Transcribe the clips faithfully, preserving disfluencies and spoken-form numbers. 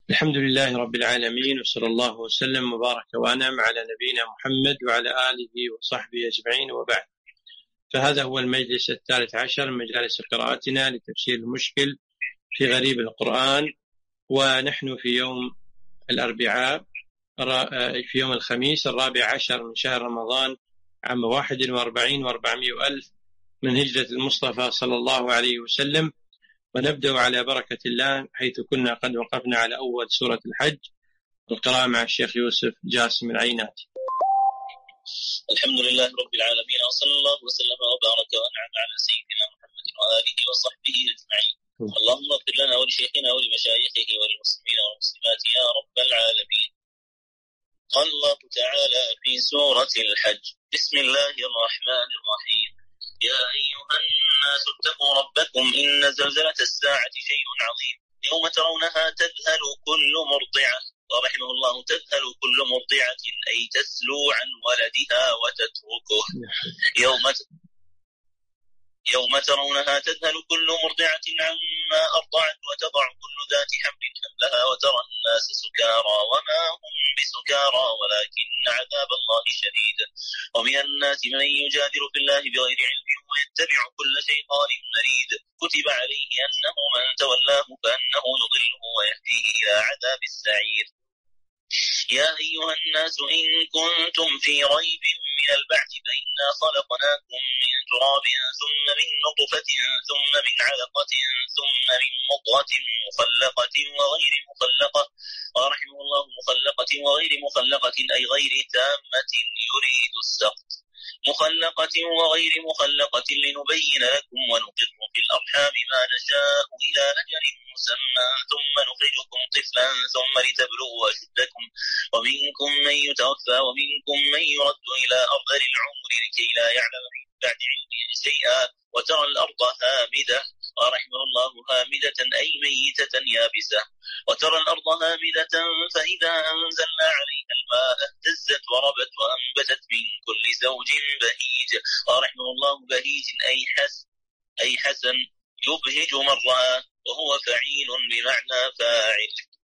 الحمد لله رب العالمين، وصلى الله وسلم وبارك وأنعم على نبينا محمد وعلى آله وصحبه أجمعين، وبعد. فهذا هو المجلس الثالث عشر من مجالس قراءتنا لتفسير المشكل في غريب القرآن، ونحن في يوم الأربعاء في يوم الخميس الرابع عشر من شهر رمضان عام واحد وأربعين وأربعمائة ألف من هجرة المصطفى صلى الله عليه وسلم. ونبدأ على بركة الله حيث كنا قد وقفنا على أول سورة الحج، القراءة مع الشيخ يوسف جاسم العيناتي. الحمد لله رب العالمين، وصلى الله وسلم وبارك وأنعم على سيدنا محمد وآله وصحبه أجمعين. اللهم اغفر لنا ولشيخنا ولمشايخه وللمسلمين والمسلمات يا رب العالمين. قال الله تعالى في سورة الحج: بسم الله الرحمن الرحيم. يا أيها الناس اتقوا ربكم إن زلزلة الساعة شيء عظيم، يوم ترونها تذهل كل مرضعة، ورحمه الله تذهل كل مرضعة أي تسلو عن ولدها وتتركه. يوم يوم ترونها تذهل كل مرضعة عما أرضعت وتضع كل ذات حمل حملها وترى الناس سكارى وما هم بسكارى ولكن عذاب الله شديد. ومن الناس من يجادل في الله بغير علم ويتبع كل شيطان مريد، كتب عليه أنه من تولاه فأنه يضله ويهديه إلى عذاب السعير. يا أيها الناس إن كنتم في ريب من البعث فإنا خلقناكم من تراب ثم من نطفة ثم من علقة ثم من مضغة مخلقة وغير مخلقة، ورحمه الله مخلقة وغير مخلقة أي غير تامة يريد السقط، مخلقة وغير مخلقة لنبين لكم ونقر في الأرحام ما نشاء إلى أجل مسمى ثم نخرجكم طفلا ثم لتبلغوا أشدكم، ومنكم من يتوفى ومنكم من يرد إلى أرذل العمر لكي لا يعلم من بعد علم شيئا، وترى الأرض هامدة، ورحمه الله هامدة أي ميتة يابسة، وترى الأرض هامدة فإذا أنزلنا عليها الماء اهتزت وربت وأنبتت من كل زوج بهيج، ورحمه الله بهيج أي حسن أي حسن يبهج من رآه، وهو فعيل بمعنى فاعل.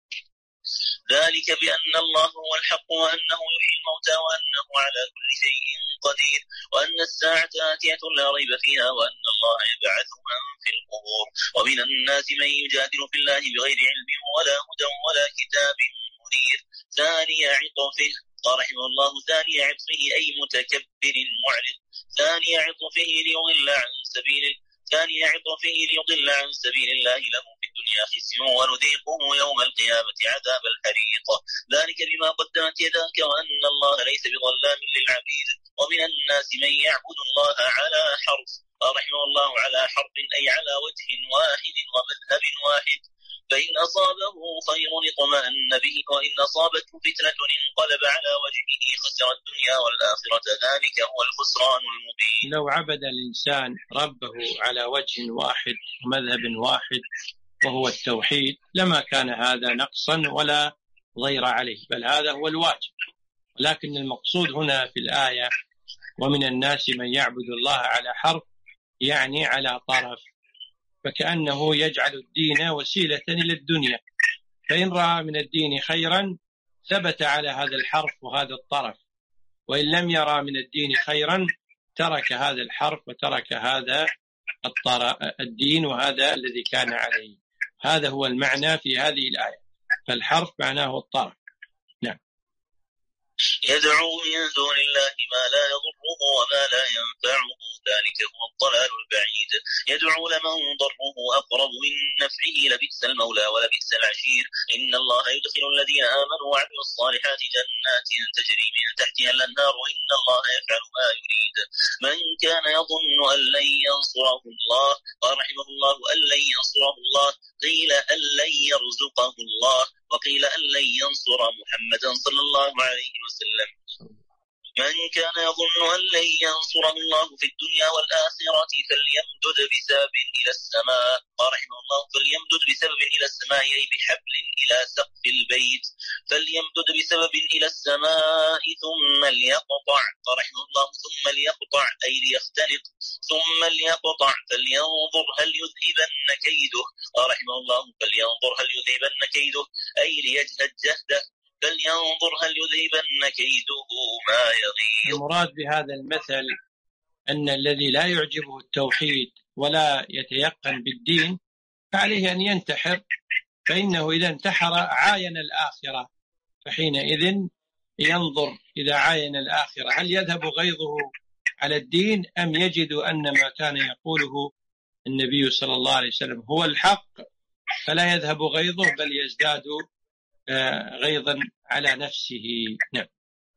ذلك بأن الله هو الحق وأنه يحيي الموتى وأنه على كل شيء قدير، وأن الساعة آتية لا ريب فيها، وأن الله يبعث من في القبور. ومن الناس من يجادل في الله بغير علم ولا هدى ولا كتاب منير. ثاني عطفه، رحمه الله ثاني عطفه أي متكبر معرض، ثاني عطفه ليضل عن سبيل ثاني عطفه ليضل عن سبيل الله له في الدنيا خزي ونذيقه يوم القيامة عذاب الحريق. ذلك بما قدمت يداك وأن الله ليس بظلام للعبيد. ومن الناس من يعبد الله على حرف، رحمه الله على حرف أي على وجه واحد ومذهب واحد، فإن أصابه خير اطمأن به وإن أصابته فتنة انقلب على وجهه خسر الدنيا والآخرة، ذلك هو الخسران المبين. لو عبد الإنسان ربه على وجه واحد ومذهب واحد وهو التوحيد لما كان هذا نقصا ولا ضير عليه، بل هذا هو الواجب. لكن المقصود هنا في الآية ومن الناس من يعبد الله على حرف، يعني على طرف، فكأنه يجعل الدين وسيلة إلى الدنيا، فإن رأى من الدين خيرا ثبت على هذا الحرف وهذا الطرف، وإن لم يرى من الدين خيرا ترك هذا الحرف وترك هذا الدين وهذا الذي كان عليه. هذا هو المعنى في هذه الآية، فالحرف معناه الطرف. نعم. يدعو من دون الله ما لا يضره وما لا ينفعه، ذلك هو الضلال البعيد. يدعو لمن ضره أقرب من نفعه، لبئس المولى ولبئس العشير. إن الله يدخل الذين آمنوا وعملوا الصالحات جنات تجري من تحتها الأنهار، وإن الله يفعل ما يريد. من كان يظن أن لن ينصره الله، ورحمه الله أن لن ينصره الله، قيل أن لن يرزقه الله، وقيل أن لن ينصر محمدا صلى الله عليه وسلم. من كان يظن أن لن ينصره الله في الدنيا والآخرة فليمدد بسبب إلى السماء. قال رحمه الله فليمدد بسبب إلى السماء أي بحبل إلى سقف البيت. فليمدد بسبب إلى السماء ثم ليقطع. قال رحمه الله ثم ليقطع أي ليختلق. ثم ليقطع فلينظر هل يذهبن كيده. قال رحمه الله فلينظر هل يذهبن كيده أي ليجهد جهده. فلينظر هل يذهبن كيده ما يغيظ. المراد بهذا المثل أن الذي لا يعجبه التوحيد ولا يتيقن بالدين فعليه أن ينتحر، فإنه إذا انتحر عاين الآخرة، فحينئذ ينظر إذا عاين الآخرة هل يذهب غيظه على الدين أم يجد أن ما كان يقوله النبي صلى الله عليه وسلم هو الحق فلا يذهب غيظه بل يزداد غيظا على نفسه. نعم.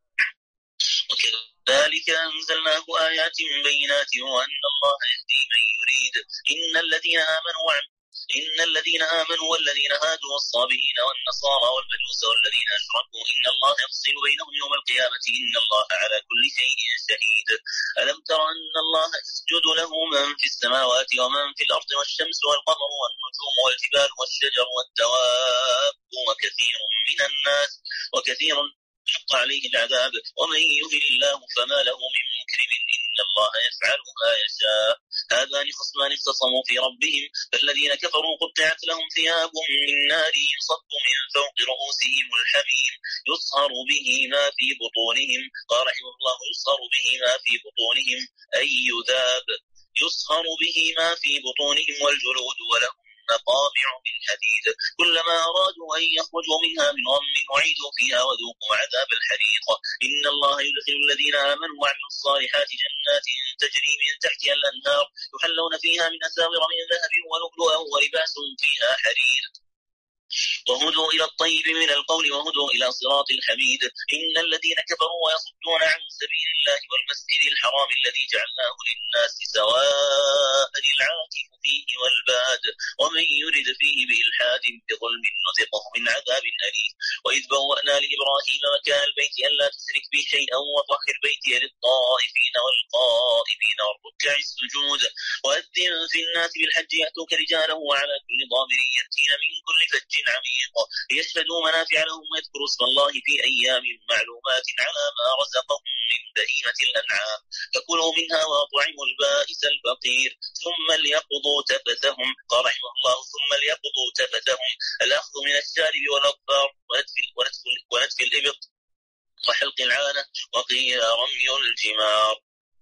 وكذلك أنزلناه آيات بينات وأن الله يهدي من يريد. إن الذين آمنوا وعملوا إن الذين آمنوا والذين هادوا والصابئين والنصارى والمجوس والذين أشركوا إن الله يفصل بينهم يوم القيامة إن الله على كل شيء شهيد. ألم تر أن الله يسجد له من في السماوات ومن في الأرض والشمس والقمر والنجوم والجبال والشجر والدواب وكثير من الناس وكثير حق عليه العذاب ومن يهن الله فما له من مكرم إن الله يفعل ما يشاء. هذان خصمان اختصموا في ربهم فالذين كفروا قطعت لهم ثياب من نار يصب من فوق رؤوسهم الحميم يصهر به ما في بطونهم. قال رحمه الله يصهر به ما في بطونهم أي يذاب يصهر به ما في بطونهم والجلود ولهم مقامع من حديد كلما أرادوا أن يخرجوا منها من غم أعيدوا فيها وذوقوا عذاب الحريق. إن الله يدخل الذين آمنوا وعملوا الصالحات جنات تجري من تحتها الأنهار يحلون فيها من أساور من ذهب ولؤلؤا ولباسهم فيها حرير وهدوا إلى الطيب من القول وهدوا إلى صراط الحميد. إن الذين كفروا ويصدون عن سبيل الله والمسجد الحرام الذي جعلناه للناس سواء العاكف فيه والباد ومن يرد فيه بإلحاد بظلم نذقه من عذاب أليم. وإذ بوأنا لإبراهيم مكان البيت ألا تشرك به شيئا وطهر بيتي للطائفين والقائمين والركع السجود وأذن في الناس بالحج يأتوك رجالا وعلى كل ضامر يأتين من كل فج عميق ليشهدوا منافع لهم ويذكروا اسم الله في أيام معلومات على ما رزقهم من بهيمة الأنعام فكلوا منها وأطعموا البائس الفقير ثم ليقضوا تفثهم. قال رحمه الله ثم ليقضوا تفثهم الأخذ من الشارب والأظفار ونتف الإبط وحلق العانة وقيل رمي الجمار.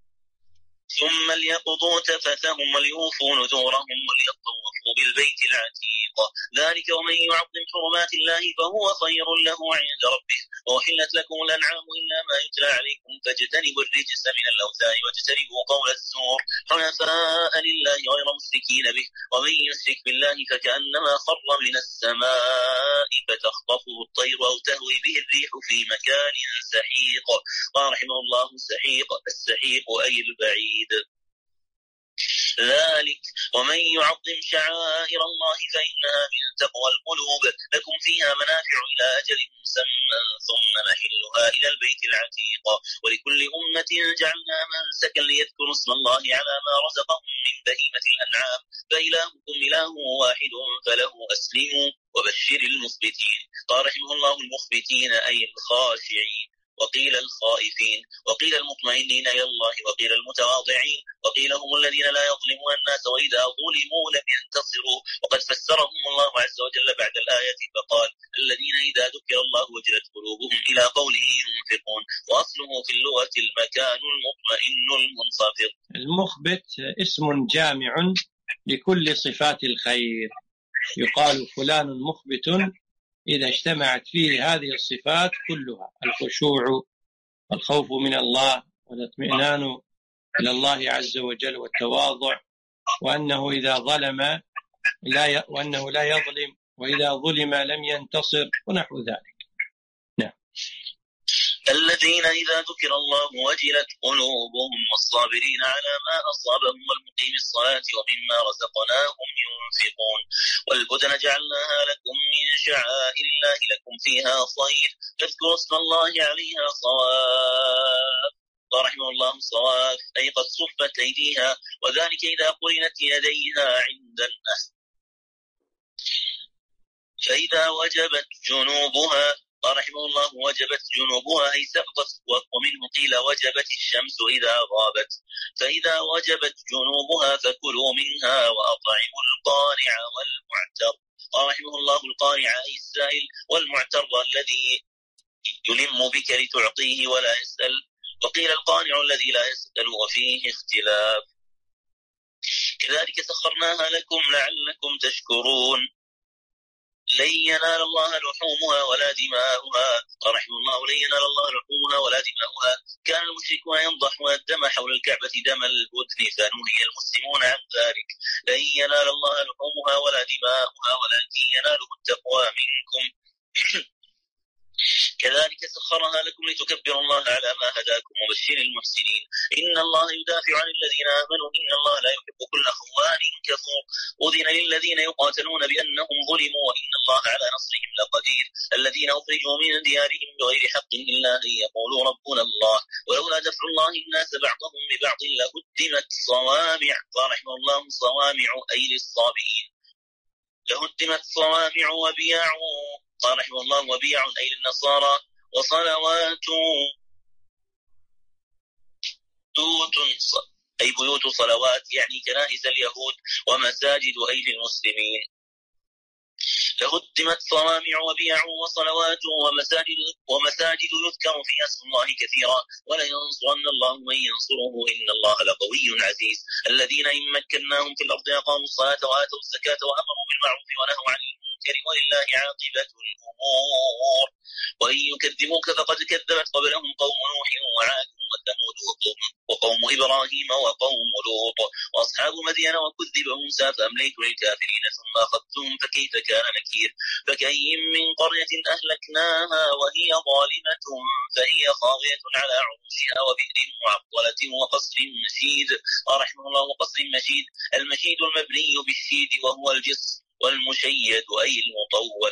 ثم ليقضوا تفثهم وليوفوا نذورهم وليطوفوا بالبيت العتيق ذلك ومن يعظم حرمات الله فهو خير له عند ربه. وأحلت لكم الأنعام إلا ما يتلى عليكم فاجتنبوا الرجس من الأوثان واجتنبوا قول الزور حنفاء لله غير مشركين به ومن يشرك بالله فكأنما خر من السماء فتخطفه الطير أو تهوي به الريح في مكان سحيق. قال رحمه الله السحيق السحيق أي البعيد. ذلك ومن يعظم شعائر الله فإنها من تقوى القلوب لكم فيها منافع إلى أجل مسمى ثم محلها إلى البيت العتيق ولكل أمة جعلنا منسكا ليذكروا اسم الله على ما رزقهم من بهيمة الأنعام فإلهكم إله واحد فله أسلموا وبشر المخبتين. قال رحمه الله المخبتين أي الخاشعين وقيل الخائفين وقيل المطمئنين إلى الله وقيل المتواضعين وقيل هم الذين لا يظلمون الناس وإذا ظلموا لم ينتصروا. وقد فسرهم الله عز وجل بعد الآية فقال الذين إذا ذكر الله وجلت قلوبهم إلى قوله ينفقون وأصله في اللغة المكان المطمئن المنخفض. المخبت اسم جامع لكل صفات الخير يقال فلان مخبت إذا اجتمعت فيه هذه الصفات كلها الخشوع والخوف من الله والاطمئنان إلى الله عز وجل والتواضع وأنه إذا ظلم لا ي... وأنه لا يظلم وإذا ظلم لم ينتصر ونحو ذلك. نعم. الذين إذا ذكر الله وجلت قلوبهم والصابرين على ما أصابهم والمقيم الصلاة ومما رزقناهم ينفقون والبدن جعلناها لكم من شعائر الله لكم فيها خير فاذكروا اسم الله عليها صواف قال رحمه الله الصواف أي قد صفت أيديها، وذلك إذا قرنت يديها عند النحر. فإذا وجبت جنوبها قال رحمه الله وجبت جنوبها أي سقطت، ومنه قيل وجبت الشمس إذا غابت. فإذا وجبت جنوبها فكلوا منها وأطعموا القانع والمعتر. قال رحمه الله القانع أي السائل، والمعتر الذي يلم بك لتعطيه ولا يسأل. وقيل القانع الذي لا يسأل، وفيه اختلاف. كذلك سخرناها لكم لعلكم تشكرون. لن ينال الله لحومها ولا دماؤها. قال رحمه الله لن ينال الله لحومها ولا دماؤها. كان المشركون ينضحون الدم حول الكعبة دم البدن فنهي المسلمون عن ذلك. لن ينال الله لحومها ولا دماؤها ولكن يناله التقوى منكم. كذلك سخرها لكم لتكبروا الله على ما هداكم وبشر المحسنين. إن الله يدافع عن الذين آمنوا إن الله لا يحب كل خوان كفور. أذن للذين يقاتلون بأنهم ظلموا وإن الله على نصرهم لقدير. الذين أخرجوا من ديارهم بغير حق إلا أن يقولوا ربنا الله ولولا دفع الله الناس بعضهم ببعض لهدمت صوامع. قال رحمه الله صوامع أي للصابئين. لهدمت صوامع وبياع. قال رحمه الله وبيع أي للنصارى. وصلوات أي بيوت صلوات يعني كنائس اليهود. ومساجد أي للمسلمين. لهدمت صوامع وبيع وصلوات ومساجد ومساجد يذكر فيها اسم الله كثيرا ولينصرن الله من ينصره إن الله لقوي عزيز. الذين إن مكناهم في الأرض أقاموا الصلاة وآتوا الزكاة وأمروا بالمعروف ونهوا عن المنكر ولله عاقبة الأمور. وإن يكذبوك فقد كذبت قبلهم قوم نوح وعاد وثمود وقوم إبراهيم وقوم لوط وأصحاب مدين وكذب موسى فأمليت للكافرين ثم أخذتهم فكيف كان نكير. فكأي من قرية أهلكناها وهي ظالمة فهي خاوية على عروشها وبئر معطلة وقصر مشيد. رحمه الله وقصر مشيد المشيد المبني بالشيد وهو الجصر والمشيد أي المطول.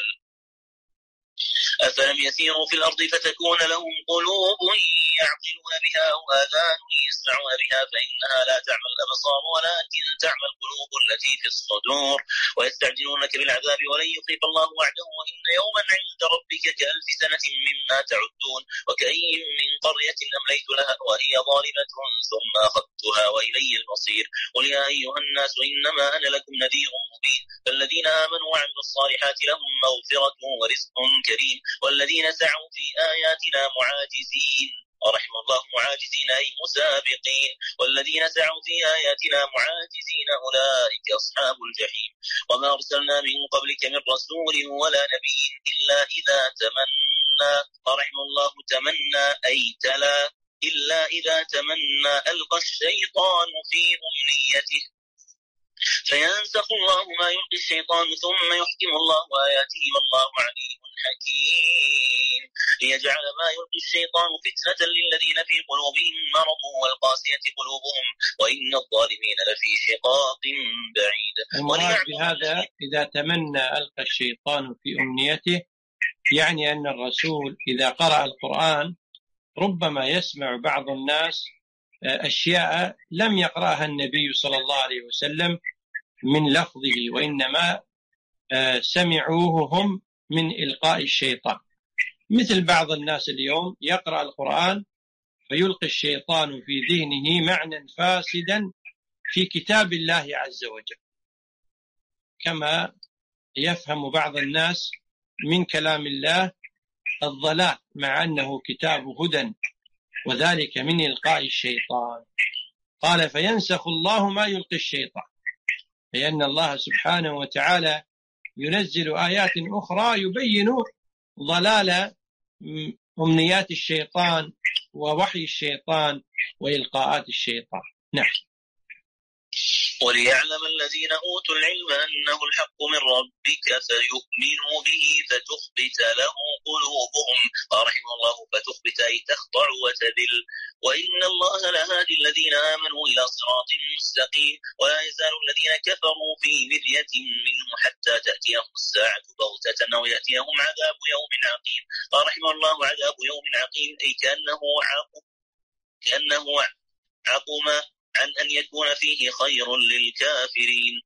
أفلم يسيروا في الأرض فتكون لهم قلوب يعقلون بها أو آذان يسمعون بها فإنها لا تعمى الأبصار ولكن تعمى القلوب التي في الصدور. ويستعجلونك بالعذاب ولن يخلف الله وعده وإن يوما عند ربك كألف سنة مما تعدون. وكأي من قرية أمليت لها وهي ظالمة ثم أخذتها وإلي المصير. قل يا أيها الناس إنما أنا لكم نذير مبين. فالذين آمنوا وعملوا الصالحات لهم مغفرة ورزق كريم. والذين سعوا في آياتنا معاجزين. رحم الله معاجزين أي مسابقين. والذين سعوا في آياتنا معاجزين أولئك أصحاب الجحيم. وما أرسلنا من قبلك من رسول ولا نبي إلا إذا تمنى. رحم الله تمنى أي تلا إلا إذا تمنى ألقى الشيطان في أمنيته فينسخ الله ما يلقي الشيطان ثم يحكم الله آياته والله عليم حكيم. ليجعل ما يلقي الشيطان فتنة للذين في قلوبهم مرض والقاسية قلوبهم وإن الظالمين لفي شقاق بعيد. المراد بهذا إذا تمنى ألقى الشيطان في أمنيته يعني أن الرسول إذا قرأ القرآن ربما يسمع بعض الناس أشياء لم يقرأها النبي صلى الله عليه وسلم من لفظه وإنما سمعوه هم من إلقاء الشيطان. مثل بعض الناس اليوم يقرأ القرآن فيلقي الشيطان في ذهنه معنى فاسدا في كتاب الله عز وجل كما يفهم بعض الناس من كلام الله الضلال مع أنه كتاب هدى وذلك من إلقاء الشيطان. قال فينسخ الله ما يلقي الشيطان لأن الله سبحانه وتعالى ينزل آيات أخرى يبين ضلال أمنيات الشيطان ووحي الشيطان وإلقاءات الشيطان. نعم. وليعلم الذين أوتوا العلم أنه الحق من ربك فيؤمنوا به فتخبت له قلوبهم. رحمه الله فتخبت أي تخضع وتذل. وإن الله لهادي الذين آمنوا إلى صراط مستقيم. ولا يزال الذين كفروا في مرية منه حتى تأتيهم الساعة بغتة أو يأتيهم عذاب يوم عقيم. رحمه الله عذاب يوم عقيم أي كأنه عقب لأنه عقم عن أن يكون فيه خير للكافرين.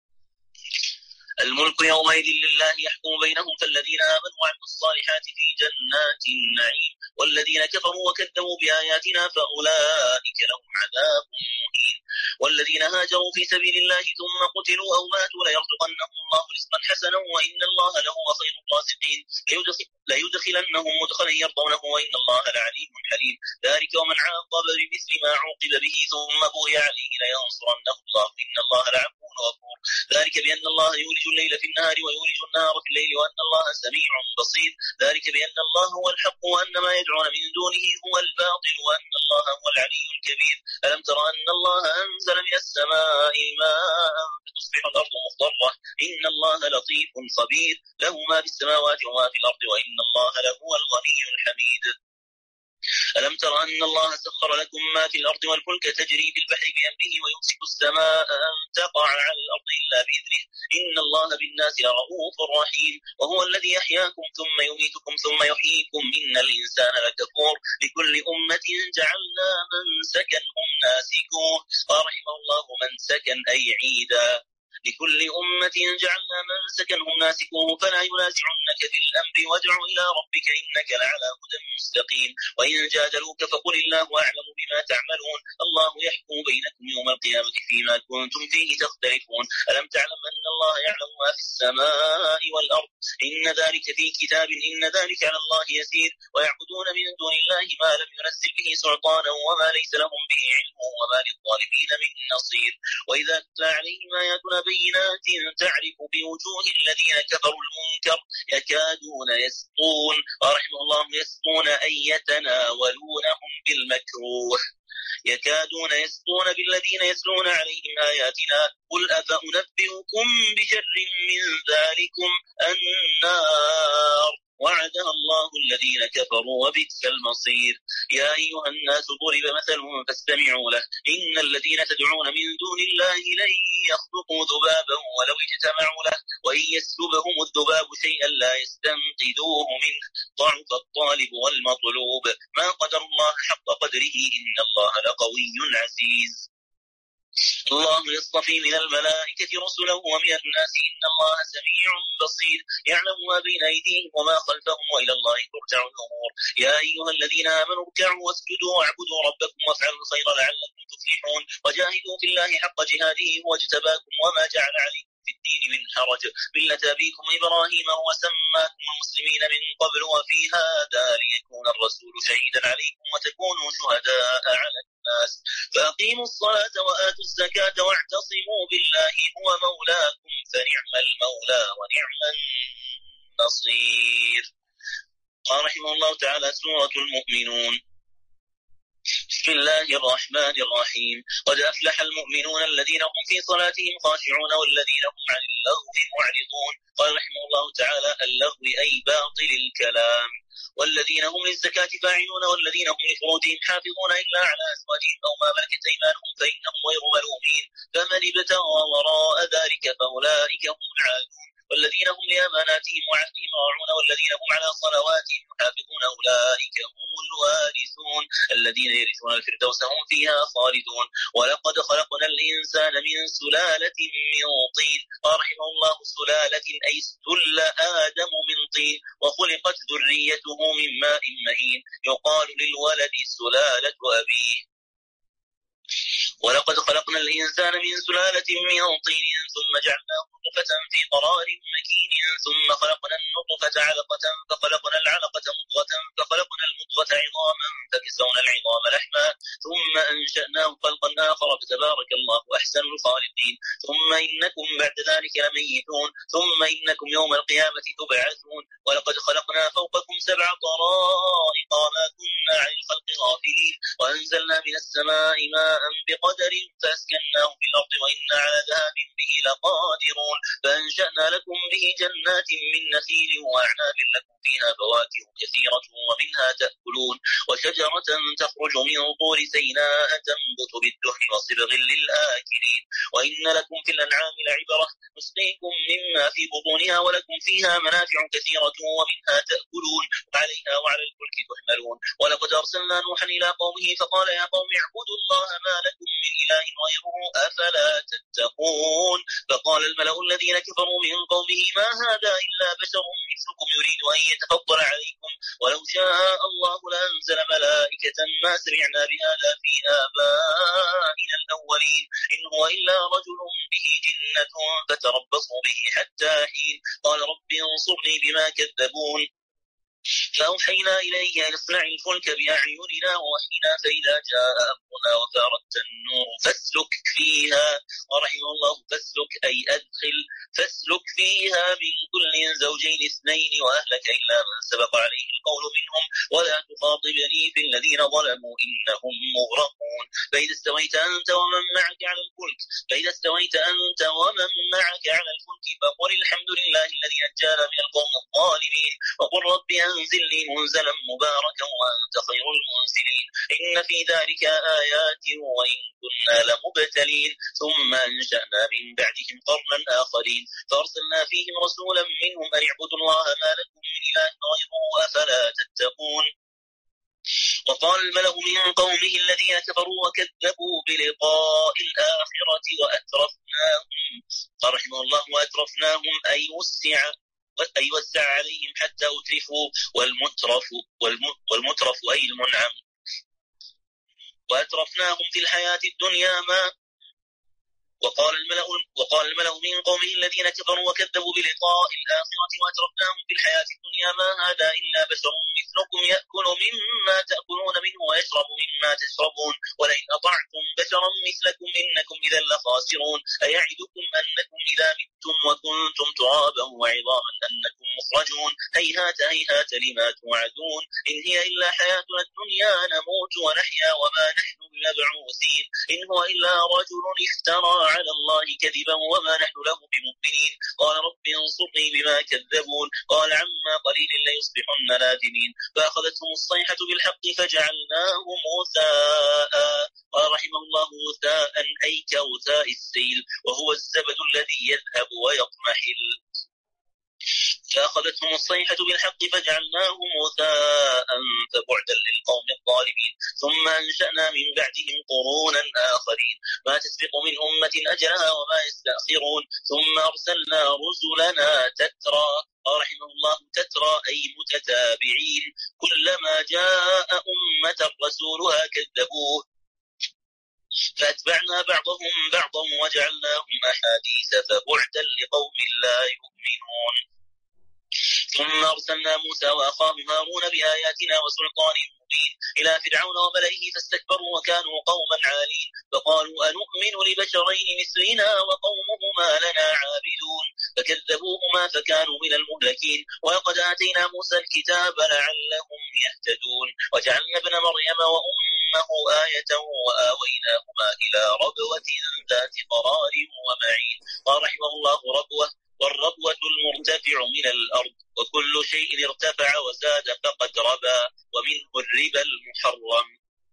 الملك يومئذ لله يحكم بينهم، فالذين آمنوا وعملوا الصالحات في جنات النعيم، والذين كفروا وكذبوا بآياتنا فأولئك لهم عذاب مهين. والذين هاجروا في سبيل الله ثم قتلوا أو ماتوا ليرزقنهم الله رزقا حسنا وإن الله لهو خير الرازقين. ليدخلنهم مدخلا يرضونه وإن الله لعليم حليم. ذلك ومن عاقب بمثل ما عوقب به ثم بغي عليه لينصرنه الله إن الله لعفو غفور. ذلك بأن الله يولج الليل في النهار ويولج النهار في الليل وأن الله سميع بصير. ذلك بأن الله هو الحق وأن ما يدعون من دونه هو الباطل وأن الله هو العلي الكبير. ألم تر أن الله أنزل من السماء ماء فتصبح الأرض مخضرة إن الله لطيف خبير له ما في السماوات وما في الأرض وإن الله لهو الغني الحميد. ألم تر أن الله سخر لكم ما في الأرض والفلك تجري في البحر بأمره ويمسك السماء أن تقع على الأرض إلا بإذنه إن الله بالناس لرؤوف رحيم. وهو الذي يحياكم ثم يميتكم ثم يحييكم إن الإنسان لكفور. لكل أمة جعلنا منسكا هم ناسكوه. ورحمه الله منسكا أي عيدا. لكل أمة جعلنا منسكا هم ناسكوه فلا ينازعنك في الأمر وادع إلى ربك إنك لعلى هدى مستقيم. وإن جادلوك فقل الله أعلم بما تعملون الله يحكم بينكم يوم القيامة فيما كنتم فيه تختلفون. ألم تعلم أن الله يعلم ما في السماء والأرض إن ذلك في كتاب إن ذلك على الله يسير. ويعبدون من دون الله ما لم ينزل به سلطانا وما ليس لهم به علم وما للظالمين من نصير. وإذا تتلى عليهم آياتنا بينات تعرف بوجوه الذين كفروا المنكر يكادون يسطون. ورحمه الله يسطون أي يتناولونهم بالمكروه. يكادون يسطون بالذين يسلون عليهم آياتنا قل أفأنبئكم بشر من ذلكم النار وعدها الله الذين كفروا وبئس المصير. يا أيها الناس ضرب مثل فاستمعوا له إن الذين تدعون من دون الله لن يخلقوا ذبابا ولو اجتمعوا له وإن يسلبهم الذباب شيئا لا يستنقذوه منه ضعف الطالب والمطلوب. ما قدر الله حق قدره إن الله لقوي عزيز. الله يصطفي من الملائكة رسله ومن الناس إن الله سميع بصير يعلم ما بين أيديهم وما خلفهم وإلى الله ترجع الأمور. يا أيها الذين آمنوا اركعوا واسجدوا واعبدوا ربكم وافعلوا الخير لعلكم تفلحون. وجاهدوا في الله حق جهاده هو اجتباكم وما جعل عليكم في الدين من حرج ملة أبيكم إبراهيم وسماكم المسلمين من قبل وفي هذا ليكون الرسول شهيدا عليكم وتكونوا شهداء على الناس. فأقيموا الصلاة وآتوا الزكاة واعتصموا بالله هو مولاكم فنعم المولى ونعم النصير. قال رحمه الله تعالى سورة المؤمنون. بسم الله الرحمن الرحيم. قد أفلح المؤمنون الذين هم في صلاتهم خاشعون والذين هم عن اللغو معرضون. قال رحمه الله تعالى اللغو أي باطل الكلام. والذين هم للزكاة فاعلون والذين هم لفروجهم حافظون إلا على أزواجهم أو ما ملكت أيمانهم فإنهم غير ملومين. فمن ابتغى وراء ذلك فأولئك هم العادون. والذين هم لأماناتهم وعهدهم راعون والذين هم على صلواتهم يحافظون أولئك هم الوارثون الذين يرثون الفردوس هم فيها خالدون. ولقد خلقنا الإنسان من سلالة من طين. رحمه الله سلالة أي سل آدم من طين وخلقت ذريته من ماء مهين يقال للولد سلالة أبيه. ولقد خلقنا الإنسان من سلالة من طين ثم جعلناه نطفة في قرار مكين ثم خلقنا النطفة علقة فخلقنا العلقة مضغة فخلقنا المضغة عظاما فكسونا العظام لحما ثم أنشأناه خلقا آخر فتبارك الله أحسن الخالقين. ثم إنكم بعد ذلك لميتون ثم إنكم يوم القيامة تبعثون. ولقد خلقنا فوقكم سبع طرائق وما كنا عن الخلق غافلين وأنزلنا من السماء ماء بقدر فأسكناه في الأرض وإنا على ذهاب به لقادرون. فأنشأنا لكم به جنات من نخيل وأعناب لكم فيها فواكه كثيرة ومنها تأكلون وشجرة تخرج من طور سيناء تنبت بالدهن وصبغ للآكلين. وإن لكم في الأنعام لعبرة عبرة نسقيكم مما في بطونها ولكم فيها منافع كثيرة ومنها تأكلون وعليها وعلى الفلك تحملون ولقد أرسلنا نوحا إلى قومه فقال يا قوم اعبدوا الله ما لكم من إله غيره أفلا تتقون فقال الملأ الذين كفروا من قومه ما هذا إلا بشر مثلكم يريد أن يتفضل عليكم ولو شاء الله لأنزل ملائكة ما سمعنا بهذا في آبائنا الأولين إن هو إلا رجل به جنة فتربصوا به حتى حين قال رب انصرني بما كذبون فأوحينا إليه أن اصنع الفلك بأعيننا ووحينا فإذا جاء أمرنا وفارت النور فاسلك فيها ورحمه الله فاسلك أي أدخل فاسلك فيها من كل زوجين اثنين وأهلك إلا من سبق عليه القول منهم ولا تخاطبني في الذين ظلموا إنهم مغرقون فإذا استويت أنت ومن معك على الفلك فإذا استويت أنت ومن معك على الفلك فقل الحمد لله الذي نجانا من القوم الظالمين وقل رب أنزل لي منزلا مباركا وأنت خير المنزلين إن في ذلك آيات وإن كنا لمبتلين ثم أنشأنا من بعدهم قرنا آخرين فأرسلنا فيهم رسولا منهم أن اعبدوا الله ما لكم من إله غيره أفلا تتقون وقال الملأ من قومه الذين كفروا وكذبوا بلقاء الآخرة وأترفناهم رحمه الله وأترفناهم أي وسع أي وسع عليهم حتى أترفوا والمترف والمترف أي المنعم وأترفناهم في الحياة الدنيا ما وقال الملأ وقال الملأ من قومه الذين كفروا وكذبوا بلقاء الآخرة وأترفناهم في الحياة الدنيا ما هذا إلا بشر مثلكم يأكل مما تأكلون منه ويشرب مما تشربون ولئن أطعتم بشرا مثلكم إنكم إذا لخاسرون أيعدكم أنكم إذا متم وكنتم ترابا وعظاما أنكم مخرجون هيهات هيهات لما توعدون إن هي إلا حياتنا الدنيا نموت ونحيا وما نحن بمبعوثين إن هو إلا رجل افترى على الله كذبا وما نحن له بمؤمنين قال رب انصرني بما كذبون قال عما قليل ليصبحن نادمين فأخذتهم الصيحة بالحق فجعلناهم غثاء قال رحمه الله غثاء أي كغثاء السيل وهو الزبد الذي يذهب ويضمحل فأخذتهم الصيحة بالحق فجعلناهم غثاء فبعدا للقوم الظالمين ثم أنشأنا من بعدهم قرونا آخرين ما تسبق من أمة أجلها وما يستأخرون ثم أرسلنا رسلنا تترى رحمه الله تترى أي متتابعين كلما جاء أمة رسولها كذبوه فأتبعنا بعضهم بعضا وجعلناهم أحاديث فبعدا لقوم لا يؤمنون ثم أرسلنا موسى وأخاه هارون بآياتنا وسلطان مبين إلى فرعون وملئه فاستكبروا وكانوا قوما عالين فقالوا أنؤمن لبشرين مثلنا وقومهما لنا عابدون فكذبوهما فكانوا من المهلكين ولقد آتينا موسى الكتاب لعلهم يهتدون وجعلنا ابن مريم وأمه آية وآويناهما إلى ربوة ذات قرار ومعين قال رحمه الله ربوة والربوة المرتفع من الأرض وكل شيء ارتفع وزاد فقد ربا ومنه الربا المحرم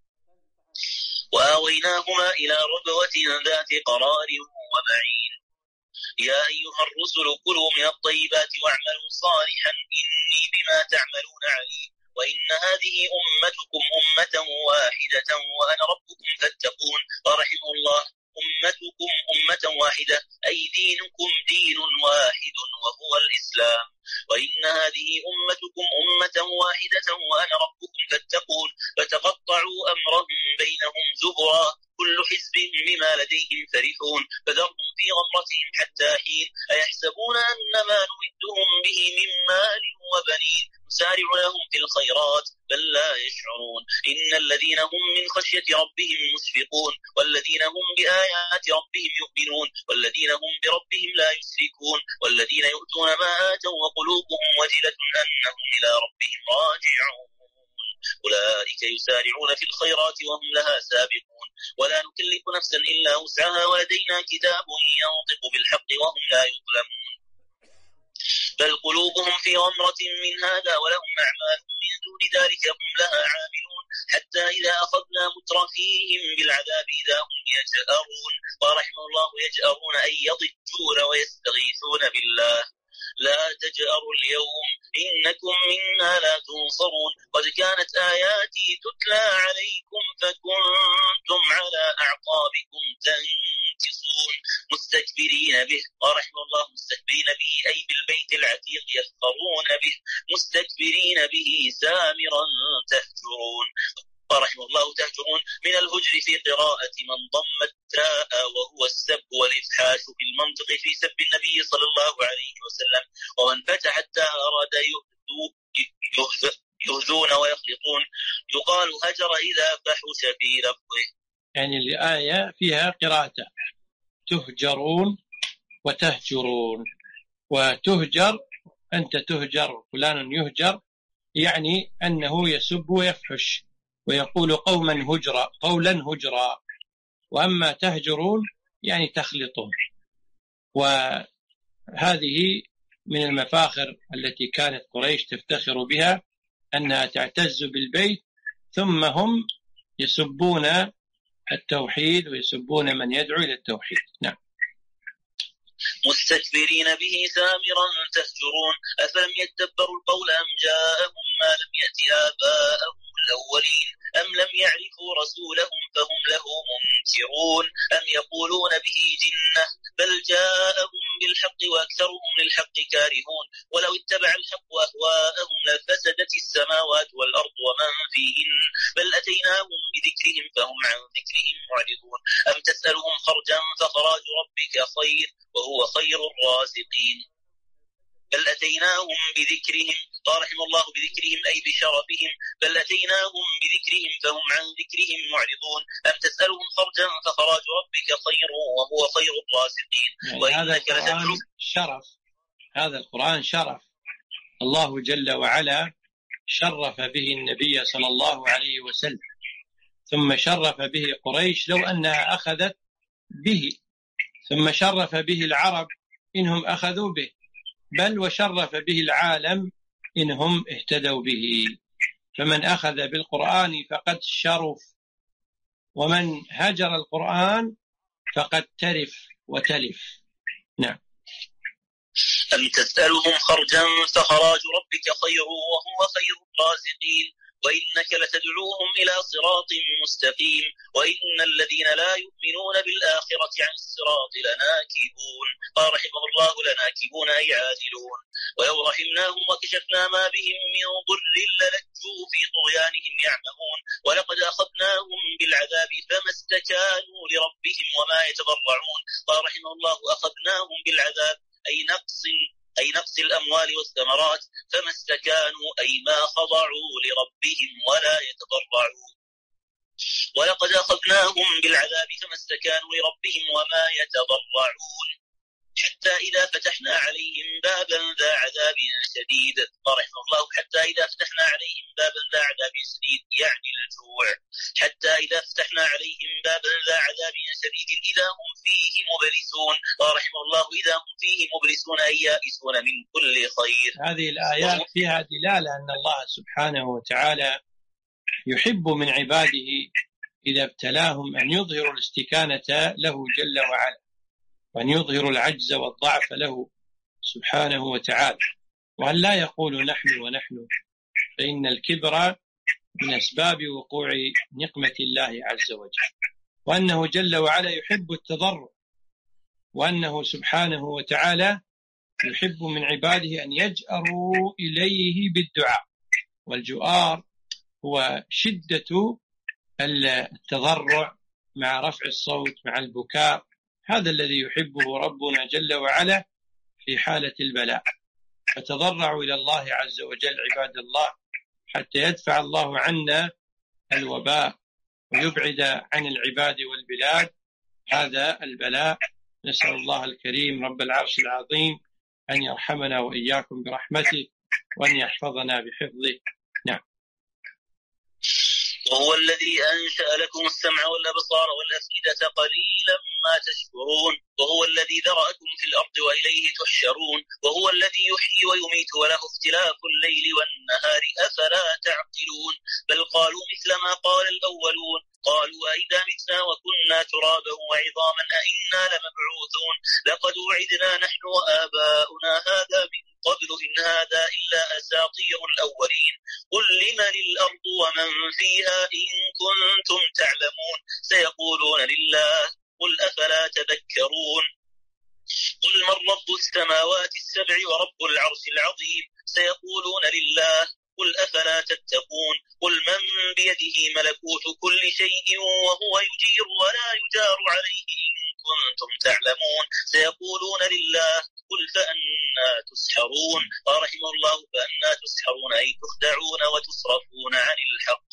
وآويناهما إلى ربوة ذات قرار ومعين يا أيها الرسل كلوا من الطيبات واعملوا صالحا إني بما تعملون عليم وإن هذه أمتكم أمة واحدة وأنا ربكم فاتقون ورحمه الله أمتكم أمة واحدة أي دينكم دين واحد وهو الإسلام وإن هذه أمتكم أمة واحدة وأنا ربكم فاتقون فتقطعوا أمرهم بينهم زبرا كل حزب بما لديهم فرحون فذرهم في غمرتهم حتى حين أيحسبون أن ما نمدهم به من مال وبنين نسارع لهم في الخيرات بل لا يشعرون إن الذين هم من خشية ربهم مشفقون والذين هم بآيات ربهم يؤمنون والذين هم بربهم لا يشركون والذين يؤتون ما آتوا وقلوبهم وجلة أنهم إلى ربهم راجعون أولئك يسارعون في الخيرات وهم لها سابقون ولا نكلف نفسا إلا وسعها ولدينا كتاب ينطق بالحق وهم لا يظلمون بل قلوبهم في غمرة من هذا ولهم أعمال من دون ذلك هم لها عاملون حتى إذا أخذنا مترفيهم بالعذاب إذا هم يجأرون ورحمه الله يجأرون أي يضجون أنا لا تنصرون قد كانت آياتي تتلى عليكم فكنتم على أعقابكم تنكصون مستكبرين به. ورحمه الله مستكبرين به أي بالبيت العتيق يفخرون به مستكبرين به سامرا تهجرون. ورحمه الله تهجرون من الهجر في قراءة من ضم التاء وهو السب والإفحاش في المنطق في سب النبي صلى الله عليه وسلم. ومن فتح التاء أراد يهذ يهذون ويخلطون يقال هجر إذا فحش في لفظه. يعني الآية فيها قراءة تهجرون وتهجرون. وتهجر أنت تهجر فلان يهجر يعني أنه يسب ويفحش ويقول قوما هجرا قولا هجرا. وأما تهجرون يعني تخلطون. وهذه من المفاخر التي كانت قريش تفتخر بها أنها تعتز بالبيت ثم هم يسبون التوحيد ويسبون من يدعو إلى التوحيد. نعم. مستكبرين به سامرا تهجرون أفلم يتدبروا القول أم جاءهم ما لم يأت آباءهم الأولين أم لم يعرفوا رسولهم فهم له منكرون أم يقولون به جنة بل جاءهم بالحق وأكثرهم للحق كارهون ولو اتبع الحق أهواءهم لفسدت السماوات والأرض ومن فيهن بل أتيناهم بذكرهم فهم عن ذكرهم معرضون أم تسألهم خرجا فخراج ربك خير وهو خير الرازقين بل أتيناهم بذكرهم. قال رحمه الله بذكرهم أي بشرفهم بل أتيناهم بذكرهم فهم عن ذكرهم معرضون أم تسألهم خرجا فخراج ربك خير وهو خير الرازقين. يعني وإنك لتدعو شرف. هذا القرآن شرف الله جل وعلا شرف به النبي صلى الله عليه وسلم ثم شرف به قريش لو أنها أخذت به ثم شرف به العرب إنهم أخذوا به بل وشرف به العالم إنهم اهتدوا به. فمن أخذ بالقرآن فقد شرف ومن هجر القرآن فقد ترف وتلف. نعم. أم تسألهم خرجا فخراج ربك خير وهو خير الرازقين وإنك لتدعوهم إلى صراط مستقيم وإن الذين لا يؤمنون بالآخرة عن الصراط لناكبون. قال رحمه الله لناكبون أي عادلون ولو رحمناهم وكشفنا ما بهم من ضر للجوا في طغيانهم يعمهون ولقد أخذناهم بالعذاب فما استكانوا لربهم وما يتضرعون. قال رحمه الله أخذناهم بالعذاب أي نقص أي نقص الأموال والثمرات فما استكانوا أي ما خضعوا لربهم ولا يتضرعون. ولقد أخذناهم بالعذاب فما استكانوا لربهم وما يتضرعون حتى إذا فتحنا عليهم بابا ذا عذاب شديد. قال رحمه الله حتى إذا فتحنا عليهم بابا ذا عذاب شديد يعني الجوع حتى إذا فتحنا عليهم بابا ذا عذاب شديد إذا هم فيه مبلسون. قال رحمه الله إذا هم فيه مبلسون أي يائسون من كل خير. هذه الآيات فيها دلالة أن الله سبحانه وتعالى يحب من عباده إذا ابتلاهم أن يظهروا الاستكانة له جل وعلا وأن يظهروا العجز والضعف له سبحانه وتعالى وأن لا يقولوا نحن ونحن فإن الكبر من أسباب وقوع نقمة الله عز وجل وأنه جل وعلا يحب التضرع وأنه سبحانه وتعالى يحب من عباده أن يجأروا إليه بالدعاء. والجؤار هو شدة التضرع مع رفع الصوت مع البكاء. هذا الذي يحبه ربنا جل وعلا في حالة البلاء. فتضرعوا إلى الله عز وجل عباد الله حتى يدفع الله عنا الوباء ويبعد عن العباد والبلاد هذا البلاء. نسأل الله الكريم رب العرش العظيم أن يرحمنا وإياكم برحمته وأن يحفظنا بحفظه. نعم. وهو الذي أنشأ لكم السمع والأبصار والأفئدة قليلا ما تشكرون وهو الذي ذرأكم في الأرض وإليه تحشرون وهو الذي يحيي ويميت وله اختلاف الليل والنهار أفلا تعقلون بل قالوا مثل ما قال الأولون قالوا أئذا متنا وكنا ترابا وعظاما أئنا لمبعوثون لقد وعدنا نحن وآباؤنا هذا من قبل إن هذا إلا أساطير الأولين قل لمن الأرض ومن فيها إن كنتم تعلمون سيقولون لله قل أفلا تذكرون قل من رب السماوات السبع ورب العرش العظيم سيقولون لله قل أفلا تتقون قل من بيده ملكوت كل شيء وهو يجير ولا يجار عليه إن كنتم تعلمون سيقولون لله قل فأنا تسحرون قال رحمه الله فأنا تسحرون أي تخدعون وتصرفون عن الحق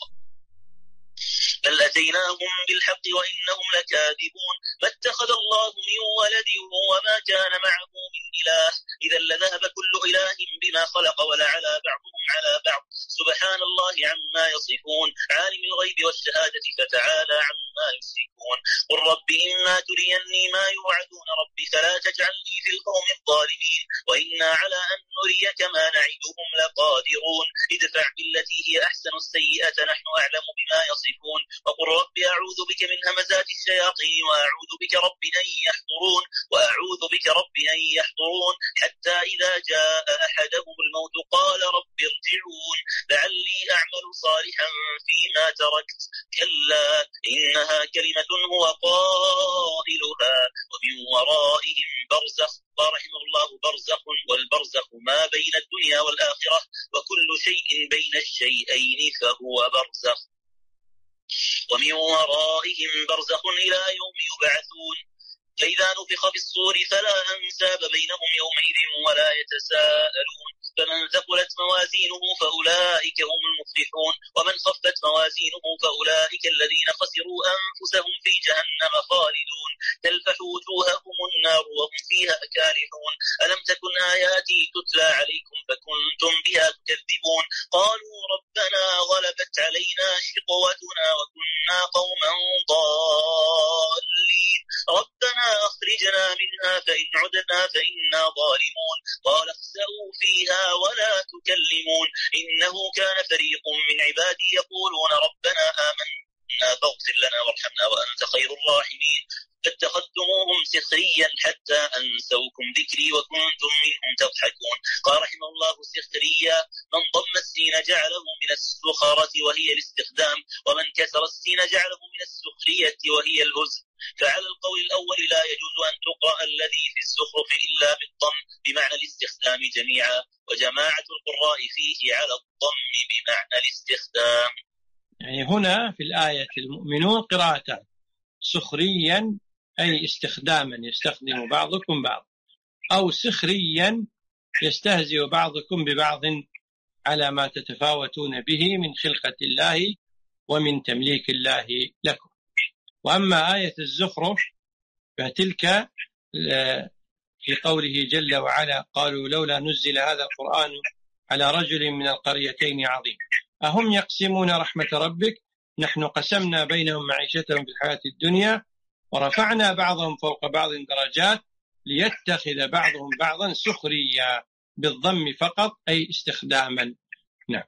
بل أتيناهم بالحق وإنهم لكاذبون ما اتخذ الله من ولد وما كان معه من إله إذا لذهب كل إله بما خلق ولا على بعضهم على بعض سبحان الله عما يصفون عالم الغيب والشهادة فتعالى عما يشركون قل رب إما تريني ما يوعدون رب فلا تجعلني في القوم الظالمين وإنا على أن نريك ما نعدهم لقادرون ادفع بالتي هي أحسن السيئة نحن أعلم بما يصفون وقل رب أعوذ بك من همزات الشياطين وأعوذ بك رب أن يحضرون وأعوذ بك رب أن يحضرون حتى إذا جاء أحدهم الموت قال رب ارجعون لعلي أعمل صالحا فيما تركت كلا إنها كلمة هو قائلها ومن ورائهم برزخ رحمه الله برزخ والبرزخ ما بين الدنيا والآخرة وكل شيء بين الشيئين فهو برزخ ومن ورائهم برزخ إلى يوم يبعثون فإذا نفخ في الصور فلا أنساب بينهم يومئذ ولا يتساءلون فمن ثقلت موازينه فأولئك هم المفلحون ومن خفت موازينه فأولئك الذين خسروا أنفسهم في جهنم خالدون تلفح وجوههم النار وهم فيها كالحون ألم تكن آياتي تتلى عليكم فكنتم بها تكذبون قالوا ربنا غلبت علينا شقوتنا وكنا قوما ضالين ربنا أخرجنا منها فإن عدنا فإنا ظالمون قال اخسئوا فيها ولا تكلمون إنه كان فريق من عبادي يقولون ربنا آمنا فاغفر لنا وارحمنا وأنت خير الراحمين فاتخذتموهم سخريا حتى أنسوكم ذكري وكنتم منهم تضحكون قال رحمه الله سخريا من ضم السين جعله من السخرة وهي الاستخدام ومن كسر السين جعله من السخرية وهي الهزء فعلى القول الأول لا يجوز أن تقرأ الذي في الزخرف إلا بالضم بمعنى الاستخدام جميعا وجماعة القراء فيه على الضم بمعنى الاستخدام. يعني هنا في الآية المؤمنون قراءتان سخريا أي استخداما يستخدم بعضكم بعض أو سخريا يستهزئ بعضكم ببعض على ما تتفاوتون به من خلقة الله ومن تمليك الله لكم. وأما آية الزخرف فتلك في قوله جل وعلا قالوا لولا نزل هذا القرآن على رجل من القريتين عظيم أهم يقسمون رحمة ربك نحن قسمنا بينهم معيشتهم في الحياة الدنيا ورفعنا بعضهم فوق بعض درجات ليتخذ بعضهم بعضا سخريا بالضم فقط أي استخداما. نعم.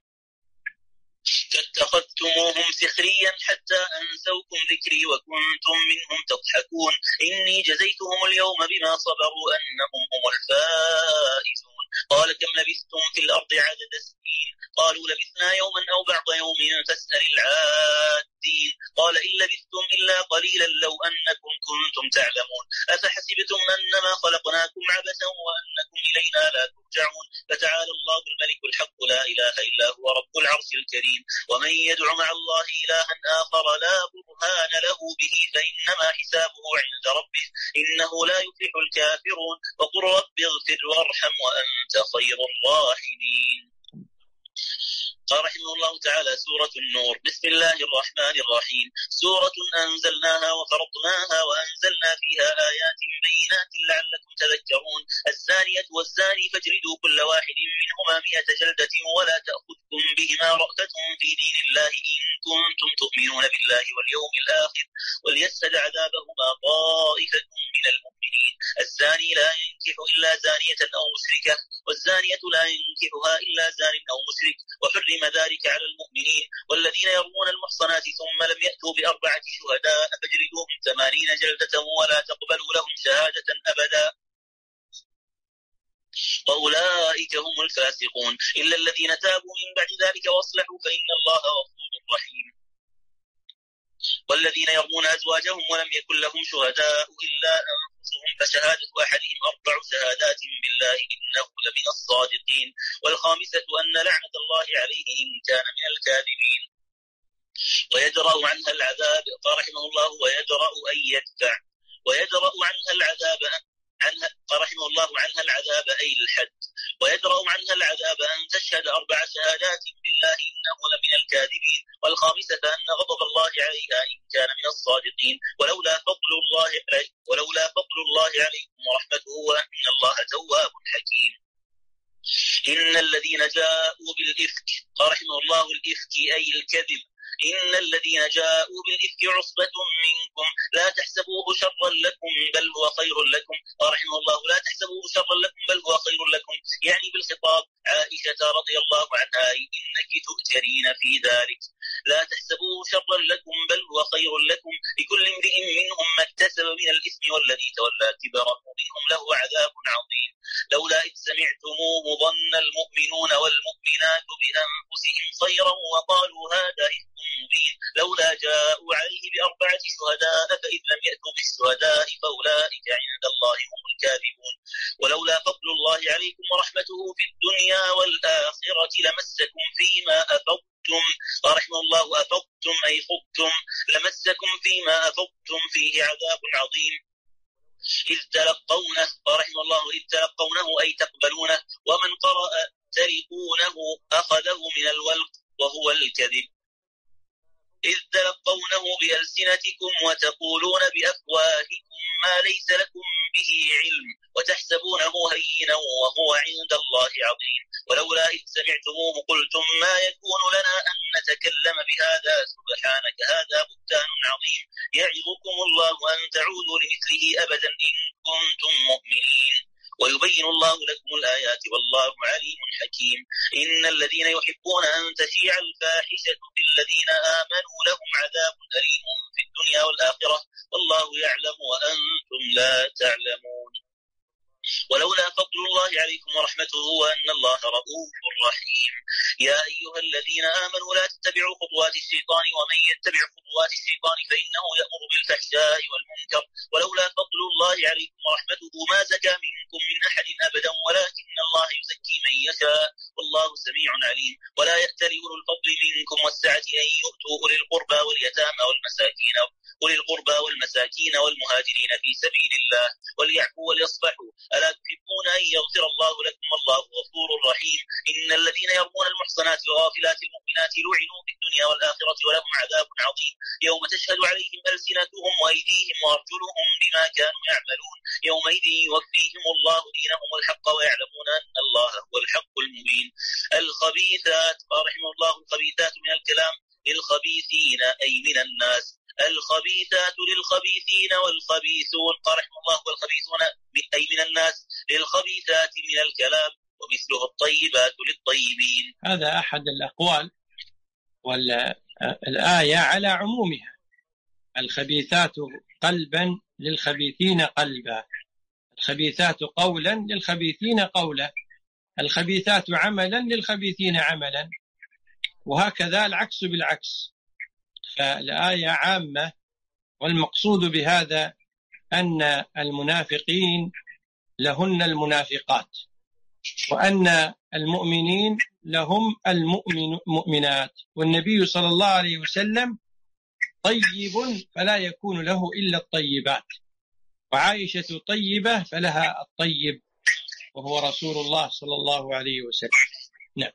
فاتخذتموهم سخريا حتى أنسوكم ذكري وكنتم منهم تضحكون إني جزيتهم اليوم بما صبروا أنهم هم الفائزون قال كم لبثتم في الأرض عدد سنين قالوا لبثنا يوما أو بعض يوم فاسأل العادين قال إن لبثتم إلا قليلا لو أنكم كنتم تعلمون أفحسبتم أنما خلقناكم عبثا وأنكم إلينا لا ترجعون فتعالى الله الملك الحق لا إله إلا هو رب العرش الكريم ومن يدع مع الله إلها آخر لا برهان له به فإنما حسابه عند ربه إنه لا يفلح الكافرون وقل رب اغفر وارحم وأنت خير الراحمين. قال رحمه الله تعالى سورة النور بسم الله الرحمن الرحيم سورة أنزلناها وفرضناها وأنزلنا فيها آيات بينات لعلكم تذكرون الزانية والزاني فاجلدوا كل واحد منهما مئة جلدة ولا تأخذكم بهما رأفة في دين الله إن كنتم تؤمنون بالله واليوم الآخر وليشهد عذابهما طائفة من المؤمنين الزاني لا ينكح إلا زانية أو مشركة والزانية لا ينكحها إلا زان أو مشرك وحرم ذلك على المؤمنين والذين يرمون المحصنات ثم لم يأتوا بأربعة شهداء فاجلدوهم ثمانين جلدة ولا تقبلوا لهم شهادة أبدا وأولئك هم الفاسقون إلا الذين تابوا من بعد ذلك وأصلحوا فإن الله غفور رحيم. والذين يرمون أزواجهم ولم يكن لهم شهداء إلا أنفسهم فشهادة أحدهم أربع شهادات بالله إنه لمن الصادقين. والخامسة أن لعنة الله عليه إن كان من الكاذبين. ويدرأ عنها العذاب فرحمه الله ويدرأ أن يدفع ويدرأ عنها العذاب عنها فرحمه الله عنها العذاب أي الحد. ويدرأ عنها العذاب أن تشهد أربع شهادات بالله إنه لمن الكاذبين. والخامسة أن غضب الله عليها إن كان من الصادقين. ولولا فضل الله ولولا فضل الله عليكم ورحمته وأن الله تواب حكيم. إن الذين جاءوا بالإفك فرحمه الله الإفك أي الكذب. إن الذين جاءوا بالإفك عصبة منكم لا تحسبوه شرا لكم بل هو خير لكم. ورحمه الله لا تحسبوه شرا لكم بل هو خير لكم يعني بالخطاب عائشة رضي الله عنها إنك تؤجرين في ذلك. لا تحسبوه شرا لكم بل هو خير لكم لكل امرئ منهم ما اكتسب من الإثم والذي تولى كبره منهم له عذاب عظيم. لولا إذ سمعتموه ظن المؤمنون والمؤمنات بأنفسهم خيرا وقالوا هذا إفك مبين. لولا جاءوا عليه بأربعة شهداء فإذ لم يأتوا بالشهداء فأولئك عند الله هم الكاذبون. ولولا فضل الله عليكم ورحمته في الدنيا والآخرة لمسكم فيما أفضتم ورحمه الله أفضتم أي خضتم لمسكم فيما أفضتم فيه عذاب عظيم. إذ تلقونه ورحمه الله إذ تلقونه أي تقبلونه. ومن قرأ تلقونه أخذه من الولق وهو الكذب. إذ تلقونه بألسنتكم وتقولون بأفواهكم ما ليس لكم به علم وتحسبونه هينا وهو عند الله عظيم. ولولا إذ سمعتموه قلتم ما يكون لنا أن نتكلم بهذا سبحانك هذا بهتان عظيم. يعظكم الله أن تعودوا لمثله أبدا إن كنتم مؤمنين. ويبين الله لكم الآيات والله عليم حكيم. إن الذين يحبون أن تشيع الفاحشة في الذين آمنوا لهم عذاب أليم في الدنيا والآخرة والله يعلم وأنتم لا تعلمون. ولولا فضل الله عليكم ورحمته وأن الله رؤوف رحيم. يا أيها الذين آمنوا لا تتبعوا خطوات الشيطان ومن يتبع خطوات الشيطان فإنه يأمر بالفحشاء والمنكر. ولولا فضل الله عليكم ورحمته ما زكى منكم من أحد أبدا ولكن الله يزكي من يشاء والله سميع عليم. ولا يأتل أولو الفضل منكم والسعة أن يؤتوا أولي القربى واليتامى والمساكين أولي القربى والمساكين والمهاجرين في سبيل الله وليعفوا وليصفحوا ألا تحبون أن يغفر الله لكم والله غفور رحيم. إن الذين يرمون المحصنات الغافلات المؤمنات لعنوا في الدنيا والآخرة ولهم عذاب عظيم. يوم تشهد عليهم ألسنتهم وأيديهم وأرجلهم بما كانوا يعملون. يومئذ يوفيهم الله دينهم الحق ويعلمون أن الله هو الحق المبين. الخبيثات رحمه الله الخبيثات من الكلام للخبيثين أي من الناس. الخبيثات للخبيثين والخبيثون رحمه الله والخبيثون أي من الناس للخبيثات من الكلام ومثله الطيبات للطيبين. هذا أحد الأقوال والآية على عمومها. الخبيثات قلبا للخبيثين قلبا. الخبيثات قولا للخبيثين قولا. الخبيثات عملا للخبيثين عملا. وهكذا العكس بالعكس. فالآية عامة والمقصود بهذا أن المنافقين لهن المنافقات وأن المؤمنين لهم المؤمنات. والنبي صلى الله عليه وسلم طيب فلا يكون له إلا الطيبات وعائشة طيبة فلها الطيب وهو رسول الله صلى الله عليه وسلم. نعم.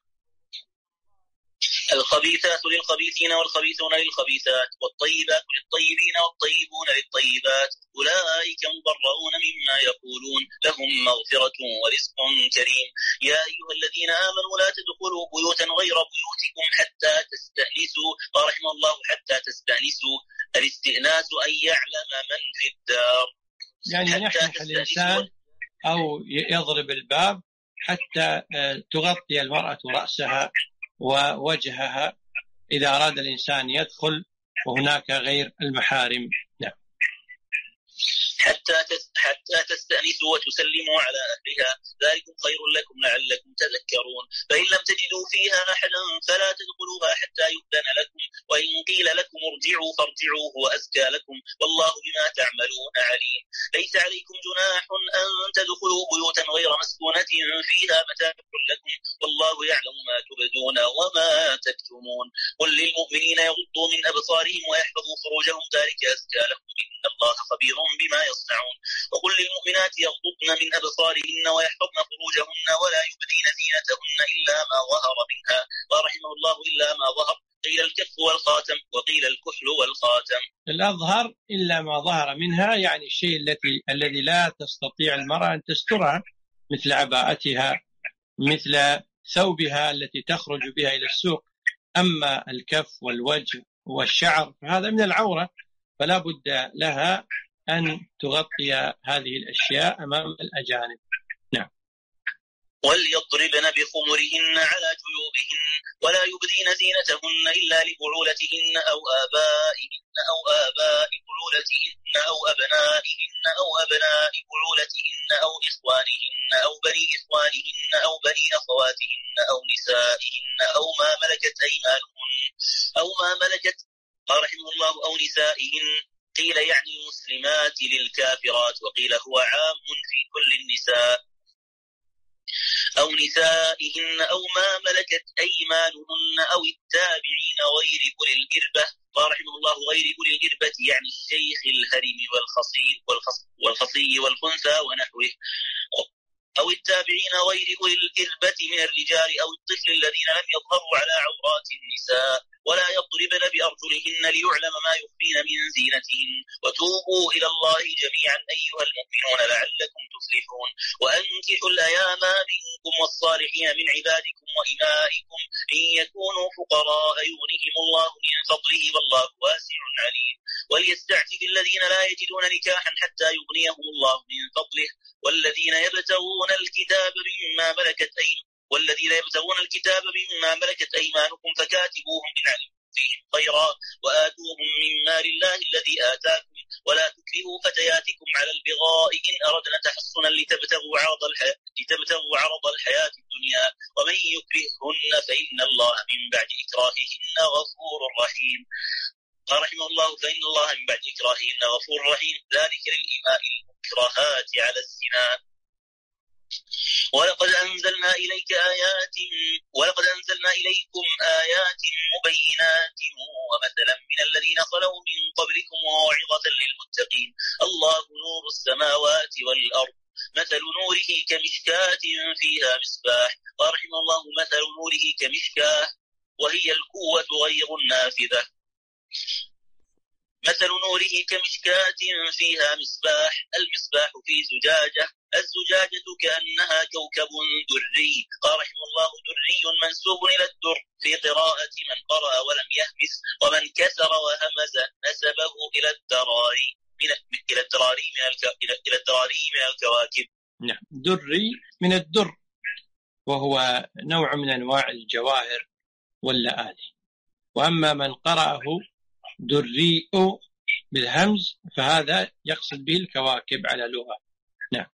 الخبيثات للخبيثين والخبيثون للخبيثات والطيبات للطيبين والطيبون للطيبات أولئك مبرؤون مما يقولون لهم مغفرة ورزق كريم. يا أيها الذين آمنوا لا تدخلوا بيوتا غير بيوتكم حتى تستأنسوا ورحم الله حتى تستأنسوا. الاستئناس أن يعلم من في الدار يعني يحنح الإنسان أو يضرب الباب حتى تغطي المرأة رأسها ووجهها إذا أراد الإنسان يدخل وهناك غير المحارم. نعم. حتى حتى تستأنسوا وتسلموا على أهلها، ذلكم خير لكم لعلكم تذكرون. فإن لم تجدوا فيها أحدا فلا تدخلوها حتى يؤذن لكم، وإن قيل لكم ارجعوا فارجعوا هو أزكى لكم، والله بما تعملون عليم. ليس عليكم جناح أن تدخلوا بيوتا غير مسكونة فيها متاع لكم، والله يعلم ما تبدون وما تكتمون. قل للمؤمنين يغضوا من أبصارهم ويحفظوا فروجهم، ذلك أزكى لهم، إن الله خبير بما يصنعون. وقل للمؤمنات يغضضن من أبصارهن ويحفظن فروجهن ولا يبدين زينتهن إلا ما ظهر منها، ورحمه الله إلا ما ظهر، قيل الكف والخاتم وقيل الكحل والخاتم. الأظهر إلا ما ظهر منها، يعني الشيء التي الذي لا تستطيع المرأة أن تسترها، مثل عباءتها، مثل ثوبها التي تخرج بها إلى السوق. أما الكف والوجه والشعر فهذا من العورة، فلا بد لها أن تغطي هذه الأشياء أمام الأجانب. نعم. وليضربن بخمرهن على جيوبهن ولا يبدين زينتهن إلا لبعولتهن أو آبائهن أو آباء بعولتهن أو أبنائهن أو أبناء بعولتهن أو إخوانهن أو بني إخوانهن أو بني أخواتهن أو نسائهن أو ما ملكت أيمانهن أو ما ملكت قال رحمه الله أو نسائهن، قيل يعني المسلمات للكافرات، وقيل هو عام في كل النساء، أو نسائهن أو ما ملكت أيمانهن أو التابعين غير أولي الإربة. قال رحمه الله غير أولي الإربة يعني الشيخ الهرم والخصي والخصي والخنثى ونحوه، أو التابعين غير أولي الإربة من الرجال أو الطفل الذين لم يظهروا على عورات النساء، ولا يضربن بأرجلهن ليعلم ما يخفين من زينتهن، وتوبوا إلى الله جميعا أيها المؤمنون لعلكم تفلحون. وأنكحوا الأيام منكم والصالحين من عبادكم وإمائكم إن يكونوا فقراء يغنيهم الله من فضله والله واسع عليم. وليستعفف الذين لا يجدون نكاحا حتى يغنيهم الله من فضله، والذين يبتغون الكتاب مما ملكت أيمانكم والذين يبتغون الكتاب مما ملكت أيمانكم فكاتبوهم إن علمتم فيهم خيرا وآتوهم من مال الله الذي آتاكم، ولا تكرهوا فتياتكم على البغاء إن أردنا تحصنا لتبتغوا عرض الحياة لتبتغوا عرض الحياة الدنيا، ومن يكرههن فإن الله من بعد إكراههن غفور رحيم. قال رحمه الله فإن الله من بعد إكراههن غفور رحيم، ذلك للإماء المكرهات على الزنا. ولقد أنزلنا إليك آيات ولقد أنزلنا إليكم آيات مبينات ومثلا من الذين خلوا من قبلكم وموعظة للمتقين. الله نور السماوات والأرض، مثل نوره كمشكاة فيها مصباح. قال رحمه الله مثل نوره كمشكاة وهي القوة غير النافذة. مثل نوره كمشكاة فيها مصباح، المصباح في زجاجة، الزجاجة كأنها كوكب دري. قال رحمه الله دري منسوب إلى الدر في قراءة من قرأ ولم يهمس، ومن كسر وهمز نسبه إلى الدراري من إلى الدراري من الك... إلى الدراري من الكواكب. نعم، دري من الدر، وهو نوع من أنواع الجواهر واللآلئ. وأما من قرأه دري بالهمز فهذا يقصد به الكواكب على لغة. نعم.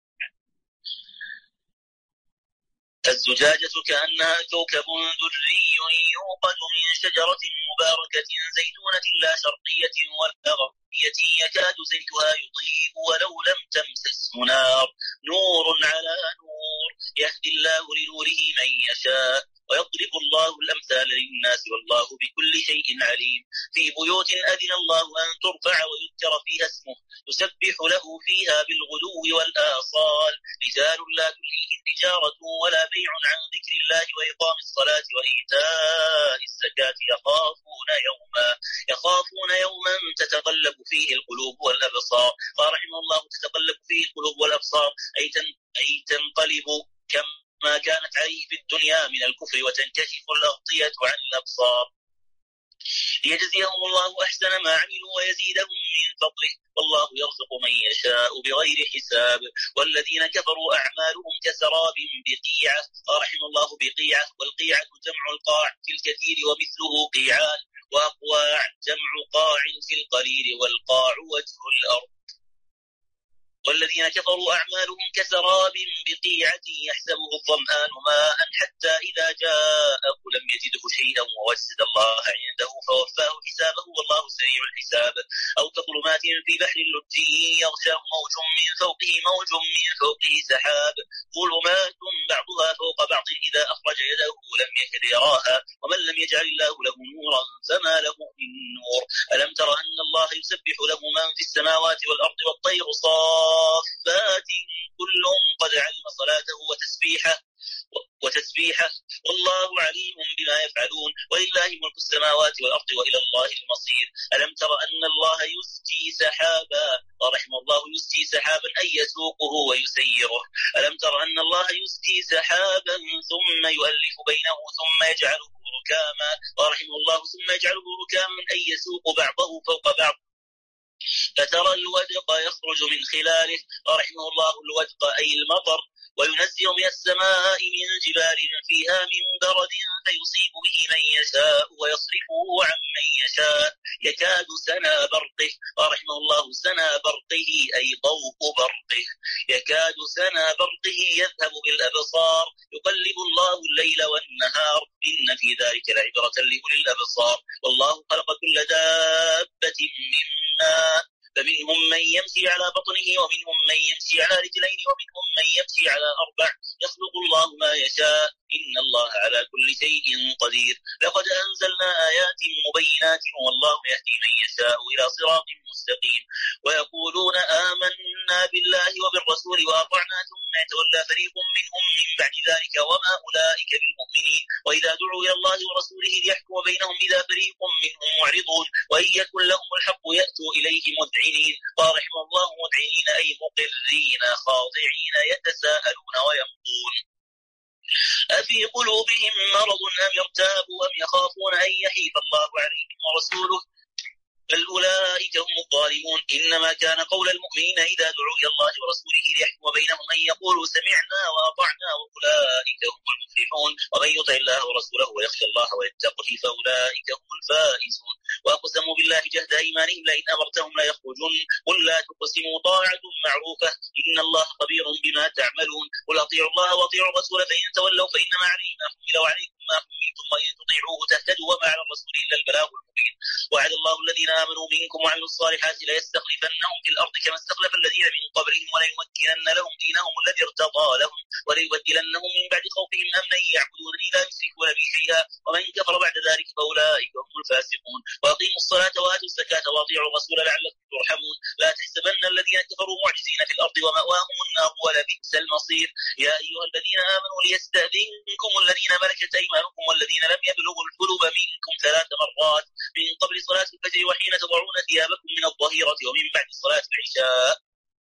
الزجاجة كأنها كوكب دري يوقد من شجرة مباركة زيتونة لا شرقية ولا غربية يكاد زيتها يضيء ولو لم تمسسه نار، نور على نور، يهدي الله لنوره من يشاء ويضرب الله الأمثال للناس والله بكل شيء عليم. في بيوت أذن الله أن ترفع ويذكر فيها اسمه يسبح له فيها بالغدو والآصال، رجال لا تلهيهم تجارة ولا بيع عن ذكر الله وإقام الصلاة وإيتاء الزكاة يخافون يوما يخافون يوما تتقلب فيه القلوب والأبصار. قال رحمه الله تتقلب فيه القلوب والأبصار أي أي تنقلب كم ما كانت عليه في الدنيا من الكفر وتنكشف الأغطية عن الأبصار، ليجزيهم الله أحسن ما عملوا ويزيدهم من فضله، والله يرزق من يشاء بغير حساب. والذين كفروا أعمالهم كسراب بقيعة. قال رحمه الله بقيعة، والقيعة جمع القاع في الكثير ومثله قيعان، وأقواع جمع قاع في القليل، والقاع وجه الأرض. والذين كفروا أعمالهم كسراب بقيعة يحسبه الظمآن ماء حتى إذا جاءه لم يجده شيئا ووجد الله عنده فوفاه حسابه والله سريع الحساب. أو كظلمات في بحر اللجي يغشاه موج من فوقه موج من فوقه سحاب ظلمات بعضها فوق بعض إذا أخرج يده لم يكد يراها ومن لم يجعل الله له نورا فما له من نور. ألم تر أن الله يسبح له من في السماوات والأرض والطير صافات كل قد علم صلاته وتسبيحه وتسبيحه والله عليم بما يفعلون ولله ملك السماوات والأرض وإلى الله المصير. ألم تر أن الله يسجي سحابا ورحم الله يسجي سحابا أي يسوقه ويسيره. ألم تر أن الله يسجي سحابا ثم يؤلف بينه ثم يجعله ركاما ورحم الله ثم يجعله ركاما أي يسوق بعضه فوق بعض فترى الودق يخرج من خلاله ورحمه الله الودق أي المطر وينزل من السماء من جبال فيها من برد فيصيب به من يشاء ويصرفه عن من يشاء يكاد سنا برقه ورحمه الله سنا برقه أي ضوء برقه يكاد سنا برقه يذهب بالأبصار يقلب الله الليل والنهار إن في ذلك لعبرة لأولي الأبصار. والله خلق كل دابة مما فمنهم من يمشي على بطنه ومنهم من يمشي على رجلين ومنهم من يمشي على أربع يخلق الله ما يشاء إن الله على كل شيء قدير. لقد أنزلنا آيات مبينات والله يهدي من يشاء إلى صراط مستقيم. ويقولون آمنا بالله وبالرسول وأطعنا ثم يتولى فريق منهم من بعد ذلك وما أولئك بالمؤمنين. وإذا دعوا إلى الله ورسوله ليحكم بينهم إذا فريق منهم معرضون وإن يكن لهم الحق يأتوا إليه مذعنين ورحم الله مذعنين أي مقرين خاضعين يتساءلون ويمضون أفي قلوبهم مرض أم ارتابوا أم يخافون أن يحيف الله عليهم ورسوله بل أولئك هم الظالمون. إنما كان قول المؤمنين إذا دعوا إلى الله ورسوله ليحكم بينهم أن يقولوا سمعنا وأطعنا وأولئك هم المفلحون. ومن يطع الله ورسوله ويخشى الله ويتقه فأولئك هم الفائزون. وأقسموا بالله جهد أيمانهم لئن أمرتهم لا يخرجون قل لا تقسموا طاعة معروفة إن الله خبير بما تعملون. قل أطيعوا الله وأطيعوا الرسول فإن تولوا فإنما عليه ما حمل وعليكم ما حملتم وإن تطيعوه تهتدوا وما على الرسول إلا البلاغ المبين. وعد الله الذين آمنوا منكم وعملوا الصالحات ليستخلفنهم في الأرض كما استخلف الذين من قبلهم وليمكنن لهم دينهم الذي ارتضى لهم وليبدلنهم من بعد خوفهم أمنا يعبدونني لا يشركون بي شيئا ومن كفر بعد ذلك فأولئك هم الفاسقون. وأقيموا الصلاة وآتوا الزكاة وأطيعوا الرسول لعلكم ترحمون. لا تحسبن الذين كفروا معجزين في الأرض ومأواهم النار ولبئس المصير. يا أيها الذين آمنوا ليستأذنكم الذين ملكت أيمانكم والذين لم يبلغوا الحلم منكم ثلاث مرات من قبل صلاة الفجر وحين تضعون ثيابكم من الظهيرة ومن بعد صلاة العشاء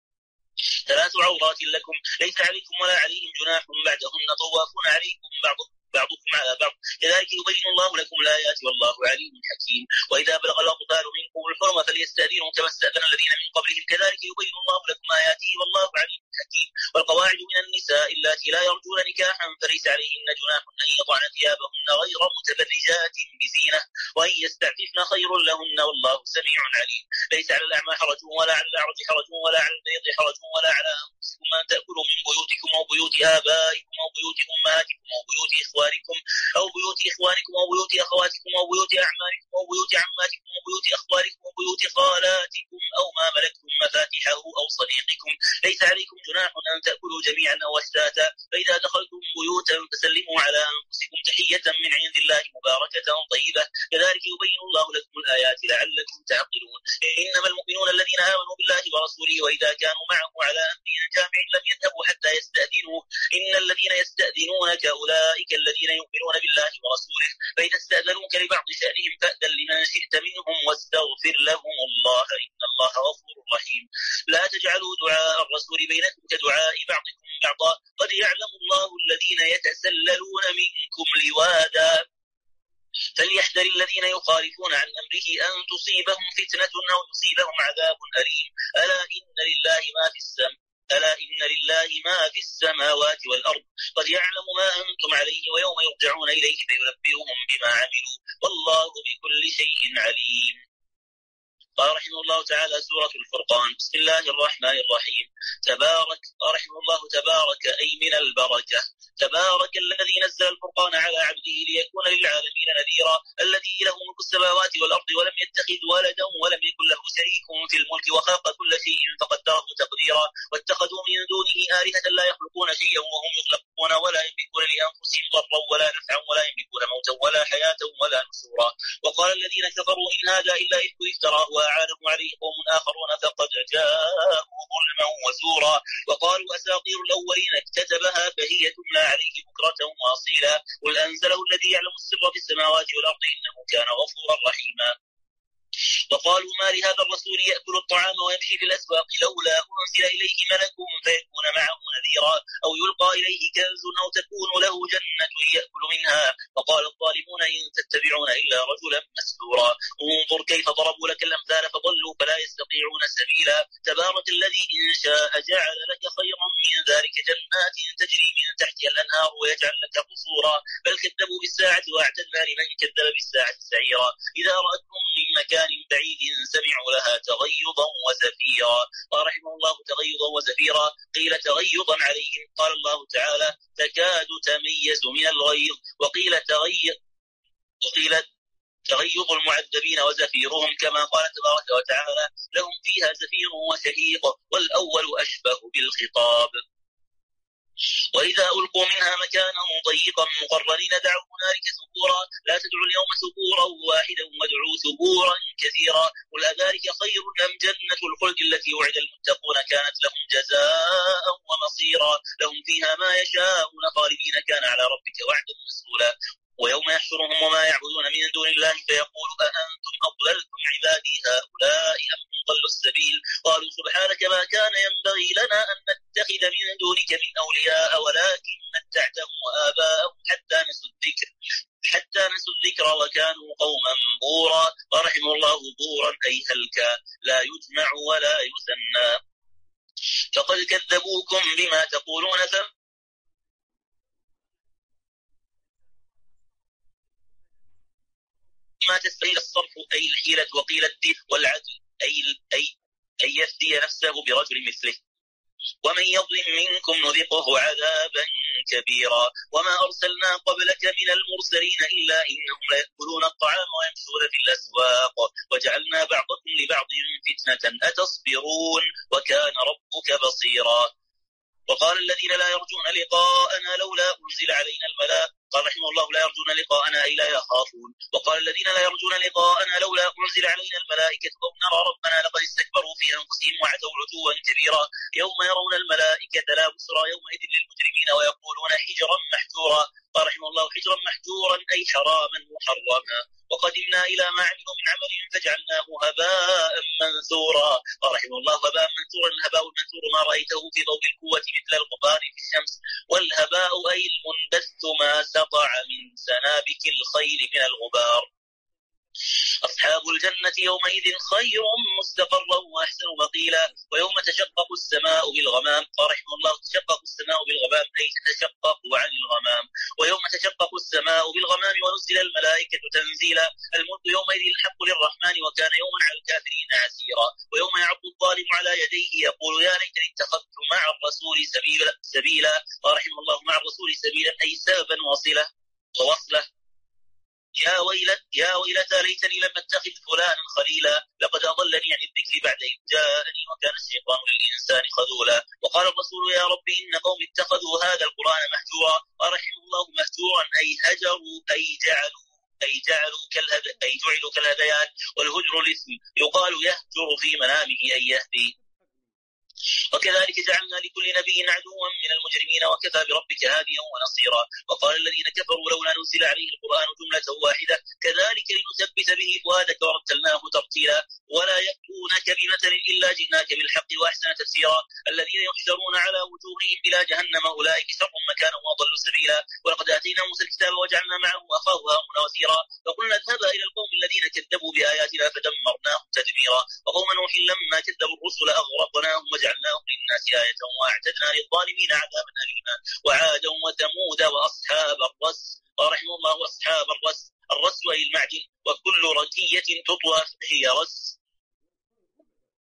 ثلاث عورات لكم ليس عليكم ولا عليهم جناح بعدهن طوافون عليكم بعضكم بعضكم على بعض كذلك يبين الله لكم الآيات والله عليم حكيم. وإذا بلغ الأطفال منكم الحلم فليستأذنوا كما استأذن الذين من قبلهم كذلك يبين الله لكم آياته والله عليم حكيم. والقواعد من النساء اللاتي لا يرجون نكاحا فليس عليهن جناح أن يضعن ثيابهن غير متبرجات بزينة وأن يستعففن خير لهن والله سميع عليم. ليس على الأعمى حرج ولا على الأعرج حرج ولا على المريض حرج ولا على أنفسكم أن تأكلوا من بيوتكم أو بيوت آبائكم أو بيوت أمهاتكم أو بيوت إخوانكم أو بيوت إخوانكم أو بيوت أخواتكم أو بيوت أعمالكم أو بيوت عماتكم أو بيوت أخوالكم أو بيوت خالاتكم أو ما ملكتم مفاتحه أو صديقكم. ليس عليكم جناح أن تأكلوا جميعا أو أشتاتا فإذا دخلتم بيوتا فسلموا على أنفسكم تحية من عند الله مباركة طيبة كذلك يبين الله لكم الآيات لعلكم تعقلون. إنما المؤمنون الذين آمنوا بالله ورسوله وإذا كانوا معه على أمر جامع لم يذهبوا حتى يستأذنوا إن الذين يستأذنونك أولئك الذين يؤمنون بالله ورسوله فإذا استأذنوك لبعض شأنهم فأذن لمن شئت منهم واستغفر لهم الله إن الله غفور رحيم. لا تجعلوا دعاء الرسول بينكم كدعاء بعضكم بعضا قد يعلم الله الذين يتسللون منكم لواذا فليحذر الذين يخالفون عن أمره أن تصيبهم فتنة أو يصيبهم عذاب أليم. ألا إن لله ما في السماء ألا إن لله ما في السماوات والأرض قد يعلم ما أنتم عليه ويوم يرجعون إليه فينبئهم بما عملوا والله بكل شيء عليم. قال رحمه الله تعالى: سورة الفرقان. بسم الله الرحمن الرحيم. تبارك رحمه الله تبارك أي من البركة. تبارك الذي نزل الفرقان على عبده ليكون للعالمين نذيرا، الذي له ملك السماوات والأرض ولم يتخذ ولدا ولم يكن له شريك في الملك وخلق كل شيء فقدره تقديرا، واتخذوا من دونه آلهة لا يخلقون شيئا وهم يخلقون ولا يملكون لأنفسهم ضرا ولا نفعا ولا يملكون موتا ولا حياة ولا نشورا. وقال الذين كفروا إن هذا إلا إفك افتراه وأعانه عليه قوم آخرون فقد جاءوا ظلما وزورا. وقالوا أساطير الأولين اكتتبها فهي تملى عليه بكرة وأصيلا، قل أنزله الذي يعلم السر في السماوات والأرض إنه كان غفورا رحيما. وقالوا ما لهذا الرسول يأكل الطعام ويمشي في الأسواق لولا أنزل إليه ملك فيكون معه نذيرا، أو يلقى إليه كنز أو تكون له جنة يأكل منها. وقال الظالمون إن تتبعون إلا رجلا مسحورا. انظر كيف ضربوا لك الأمثال فضلوا فلا يستطيعون سبيلا. تبارك الذي إن شاء جعل لك خيرا من ذلك جنات تجري من تحتها الأنهار ويجعل لك قصورا، بل كذبوا بالساعة وأعتدنا لمن كذب بالساعة سعيرا. إذا رأتهم من مكان بعيد سمعوا لها تغيظا وزفيرا. ورحمه الله تغيظا وزفيرا قيل تغيظا عليهم. قال الله تعالى: تكاد تميز من الغيظ. وقيل تغيظ وقيل تغيظ المعذبين وزفيرهم، كما قال تبارك وتعالى: لهم فيها زفير وشهيق، والأول أشبه بالخطاب. وإذا ألقوا منها مكانا ضيقا مقرنين دعوا هنالك ثبورا، لا تدعوا اليوم ثبورا واحدا وادعوا ثبورا كثيرا. قل أذلك خير أم جنة الخلد التي وعد المتقون كانت لهم جزاء ومصيرا، لهم فيها ما يشاءون خالدين كان على ربك وعدا مسئولا. ويوم يحشرهم وما يعبدون من دون الله فيقول أأنتم أضللتم عبادي هؤلاء أم هم ضلوا السبيل؟ قالوا سبحانك ما كان ينبغي لنا أن نتخذ من دونك من أولياء ولكن متعتهم وآباءهم حتى نسوا الذكر حتى نسوا الذكر وكانوا قوما بورا. ورحمه الله بورا أي هلكا لا يجمع ولا يثنى. فقد كذبوكم بما تقولون ثم ما تستغيل الصرف أي الحيلة، وقيل الدين والعدل أي أي أي يفدي نفسه برجل مثله. ومن يظلم منكم نذقه عذابا كبيرا. وما أرسلنا قبلك من المرسلين إلا إنهم ليأكلون الطعام ويمشون في الأسواق وجعلنا بعضكم لبعض فتنة أتصبرون وكان ربك بصيرا. وقال الذين لا يرجون لقاءنا لولا أنزل علينا الملائكة. قال رحمه الله: لا يرجون لقاءنا أي لا يخافون. وقال الذين لا يرجون لقاءنا لولا أنزل علينا الملائكة أو نرى ربنا لقد استكبروا في أنفسهم وعتوا عتوا كبيرا. يوم يرون الملائكة لا بشرى يومئذ للمجرمين ويقولون حجرا محجورا. قال رحمه الله: حجرا محجورا أي حراما محرما. وقدمنا إلى ما عملوا من عمل فجعلناه هباء منثورا. قال رحمه الله: هباء منثورا. الهباء المنثور ما رأيته في ضوء القوة مثل الغبار في الشمس. والهباء أي المنبث ما سطع من سنابك الخيل من الغبار. أصحاب الجنة يومئذ خير مستقرا وأحسن مقيلا. ويوم تشقق السماء بالغمام. قال رحمه الله: تشقق السماء بالغمام أي تتشقق عن الغمام. ويوم تشقق السماء بالغمام ونزل الملائكة تنزيلا. الملك يومئذ الحق للرحمن وكان يوما على الكافرين عسيرا. ويوم يعض الظالم على يديه يقول يا ليتني اتخذت مع الرسول سبيلا سبيلا. قال رحمه الله: مع الرسول سبيلا أي سببا وصلة ووصله. يا ويلت يا ويلتى ليتني لم اتخذ فلانا خليلا لقد أضلني عن الذكر بعد إذ جاءني وكان الشيطان للإنسان خذولا. وقال الرسول يا رب إن قوم اتخذوا هذا القرآن مهجورا. ورحمه الله مهجورا أي هجروا أي جعلوا أي جعلوا كالهد أي جعلوا كالهديان. والهجر الاسم يقال يهجر في منامه أي يهدي. وكذلك جعلنا لكل نبي عدوا من المجرمين وكفى بربك هاديا ونصيرا. وقال الذين كفروا لولا نزل عليه القرآن جملة واحدة كذلك لنثبت به فؤادك ورتلناه ترتيلا. ولا يأتونك بمثل إلا جئناك بالحق وأحسن تفسيرا. الذين يحشرون على وجوههم إلى جهنم أولئك شر مكانا وأضل سبيلا. ولقد آتينا موسى الكتاب وجعلنا معه أخاه هارون وزيرا. فقلنا اذهبا إلى القوم الذين كذبوا بآياتنا فدمرناهم تدميرا. وقوم نوح لما كذبوا الرسل أغرقناهم وجعلناهم للناس آية وأعتدنا للظالمين عذابا أليما. وعادا وثمود وأصحاب الرس. ورحمه الله أصحاب الرس. الرس أي المعدن وكل ركية تطوى هي رس.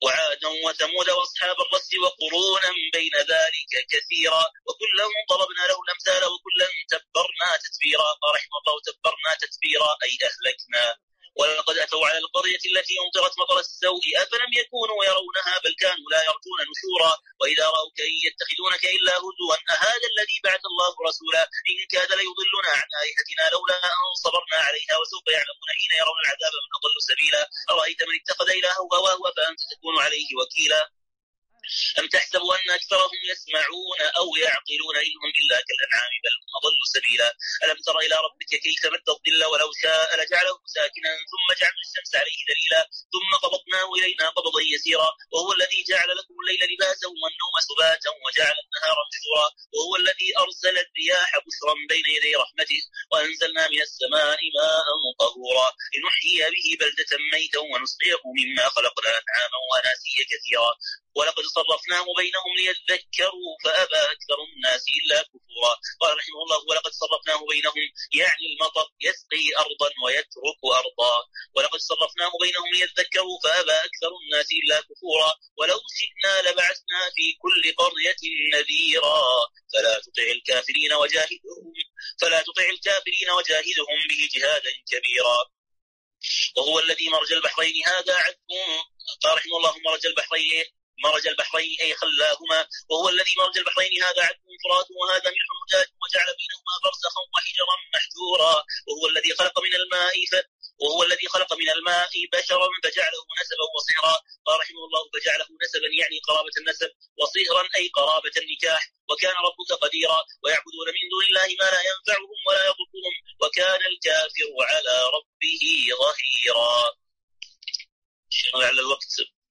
وعادا وثمود وأصحاب الرس وقرونا بين ذلك كثيرا وكلا ضربنا له الأمثال وكلا تبرنا تتبيرا. قال رحمه الله تبرنا تتبيرا أي أهلكنا. ولقد أتوا على القرية التي أمطرت مطر السوء أفلم يكونوا يرونها بل كانوا لا يرجون نشورا. وإذا رأوك إن يتخذونك إلا هزوا أهذا الذي بعث الله رسولا إن كاد ليضلنا عن آلهتنا لولا أن صبرنا عليها وسوف يعلمون حين يرون العذاب من أضل سبيلا. أرأيت من اتخذ إلهه هواه فأنت تكون عليه وكيلا. أم تحسب أن أكثرهم يسمعون أو يعقلون إن هم إلا كالأنعام بل هم أضل سبيلا. ألم تر إلى ربك كيف مد الظل ولو شاء لجعله ساكنا ثم جعلنا الشمس عليه دليلا ثم قبضناه إلينا قبضا يسيرا. وهو الذي جعل لكم الليل لباسا والنوم سباتا وجعل النهار نشورا. وهو الذي أرسل الرياح بشرا بين يدي رحمته وأنزلنا من السماء ماء طهورا لنحيي به بلدة ميتا ونسقيه مما خلقنا أنعاما وأناسيا كثيرا. ولقد صرفناه بينهم ليذكروا فأبى أكثر الناس إلا كفورا. قال رحمه الله ولقد صرفناه بينهم يعني المطر يسقي أرضا ويترك أرضا. ولقد صرفناه بينهم ليذكروا فأبى أكثر الناس إلا كفورا. ولو شئنا لبعثنا في كل قرية نذيرا فلا تطع الكافرين وجاهدهم فلا تطع الكافرين وجاهدهم به جهادا كبيرا. وهو الذي مرج البحرين هذا عذب. قال رحمه الله مرج البحرين مرج البحرين أي خلاهما. وهو الذي مرج البحرين هذا عذب فرات وهذا ملح أجاج وجعل بينهما برزخا وحجرا محجورا. وهو الذي خلق من الماء ف... وهو الذي خلق من الماء بشرا فجعله نسبا وصهرا. قال رحمه الله فجعله نسبا يعني قرابة النسب وصهرا أي قرابة النكاح. وكان ربك قديرا ويعبدون من دون الله ما لا ينفعهم ولا يضرهم وكان الكافر على ربه ظهيرا. شنو على الوقت؟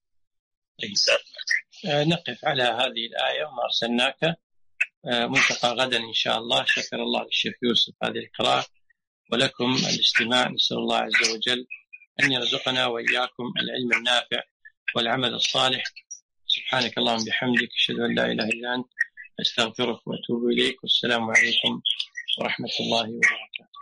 نقف على هذه الآية وما أرسلناك ملتقى غدا إن شاء الله. شكر الله للشيخ يوسف هذه القراءة ولكم الاستماع. نسأل الله عز وجل أن يرزقنا وإياكم العلم النافع والعمل الصالح. سبحانك اللهم بحمدك أشهد أن لا إله إلا أنت أستغفرك وأتوب إليك والسلام عليكم ورحمة الله وبركاته.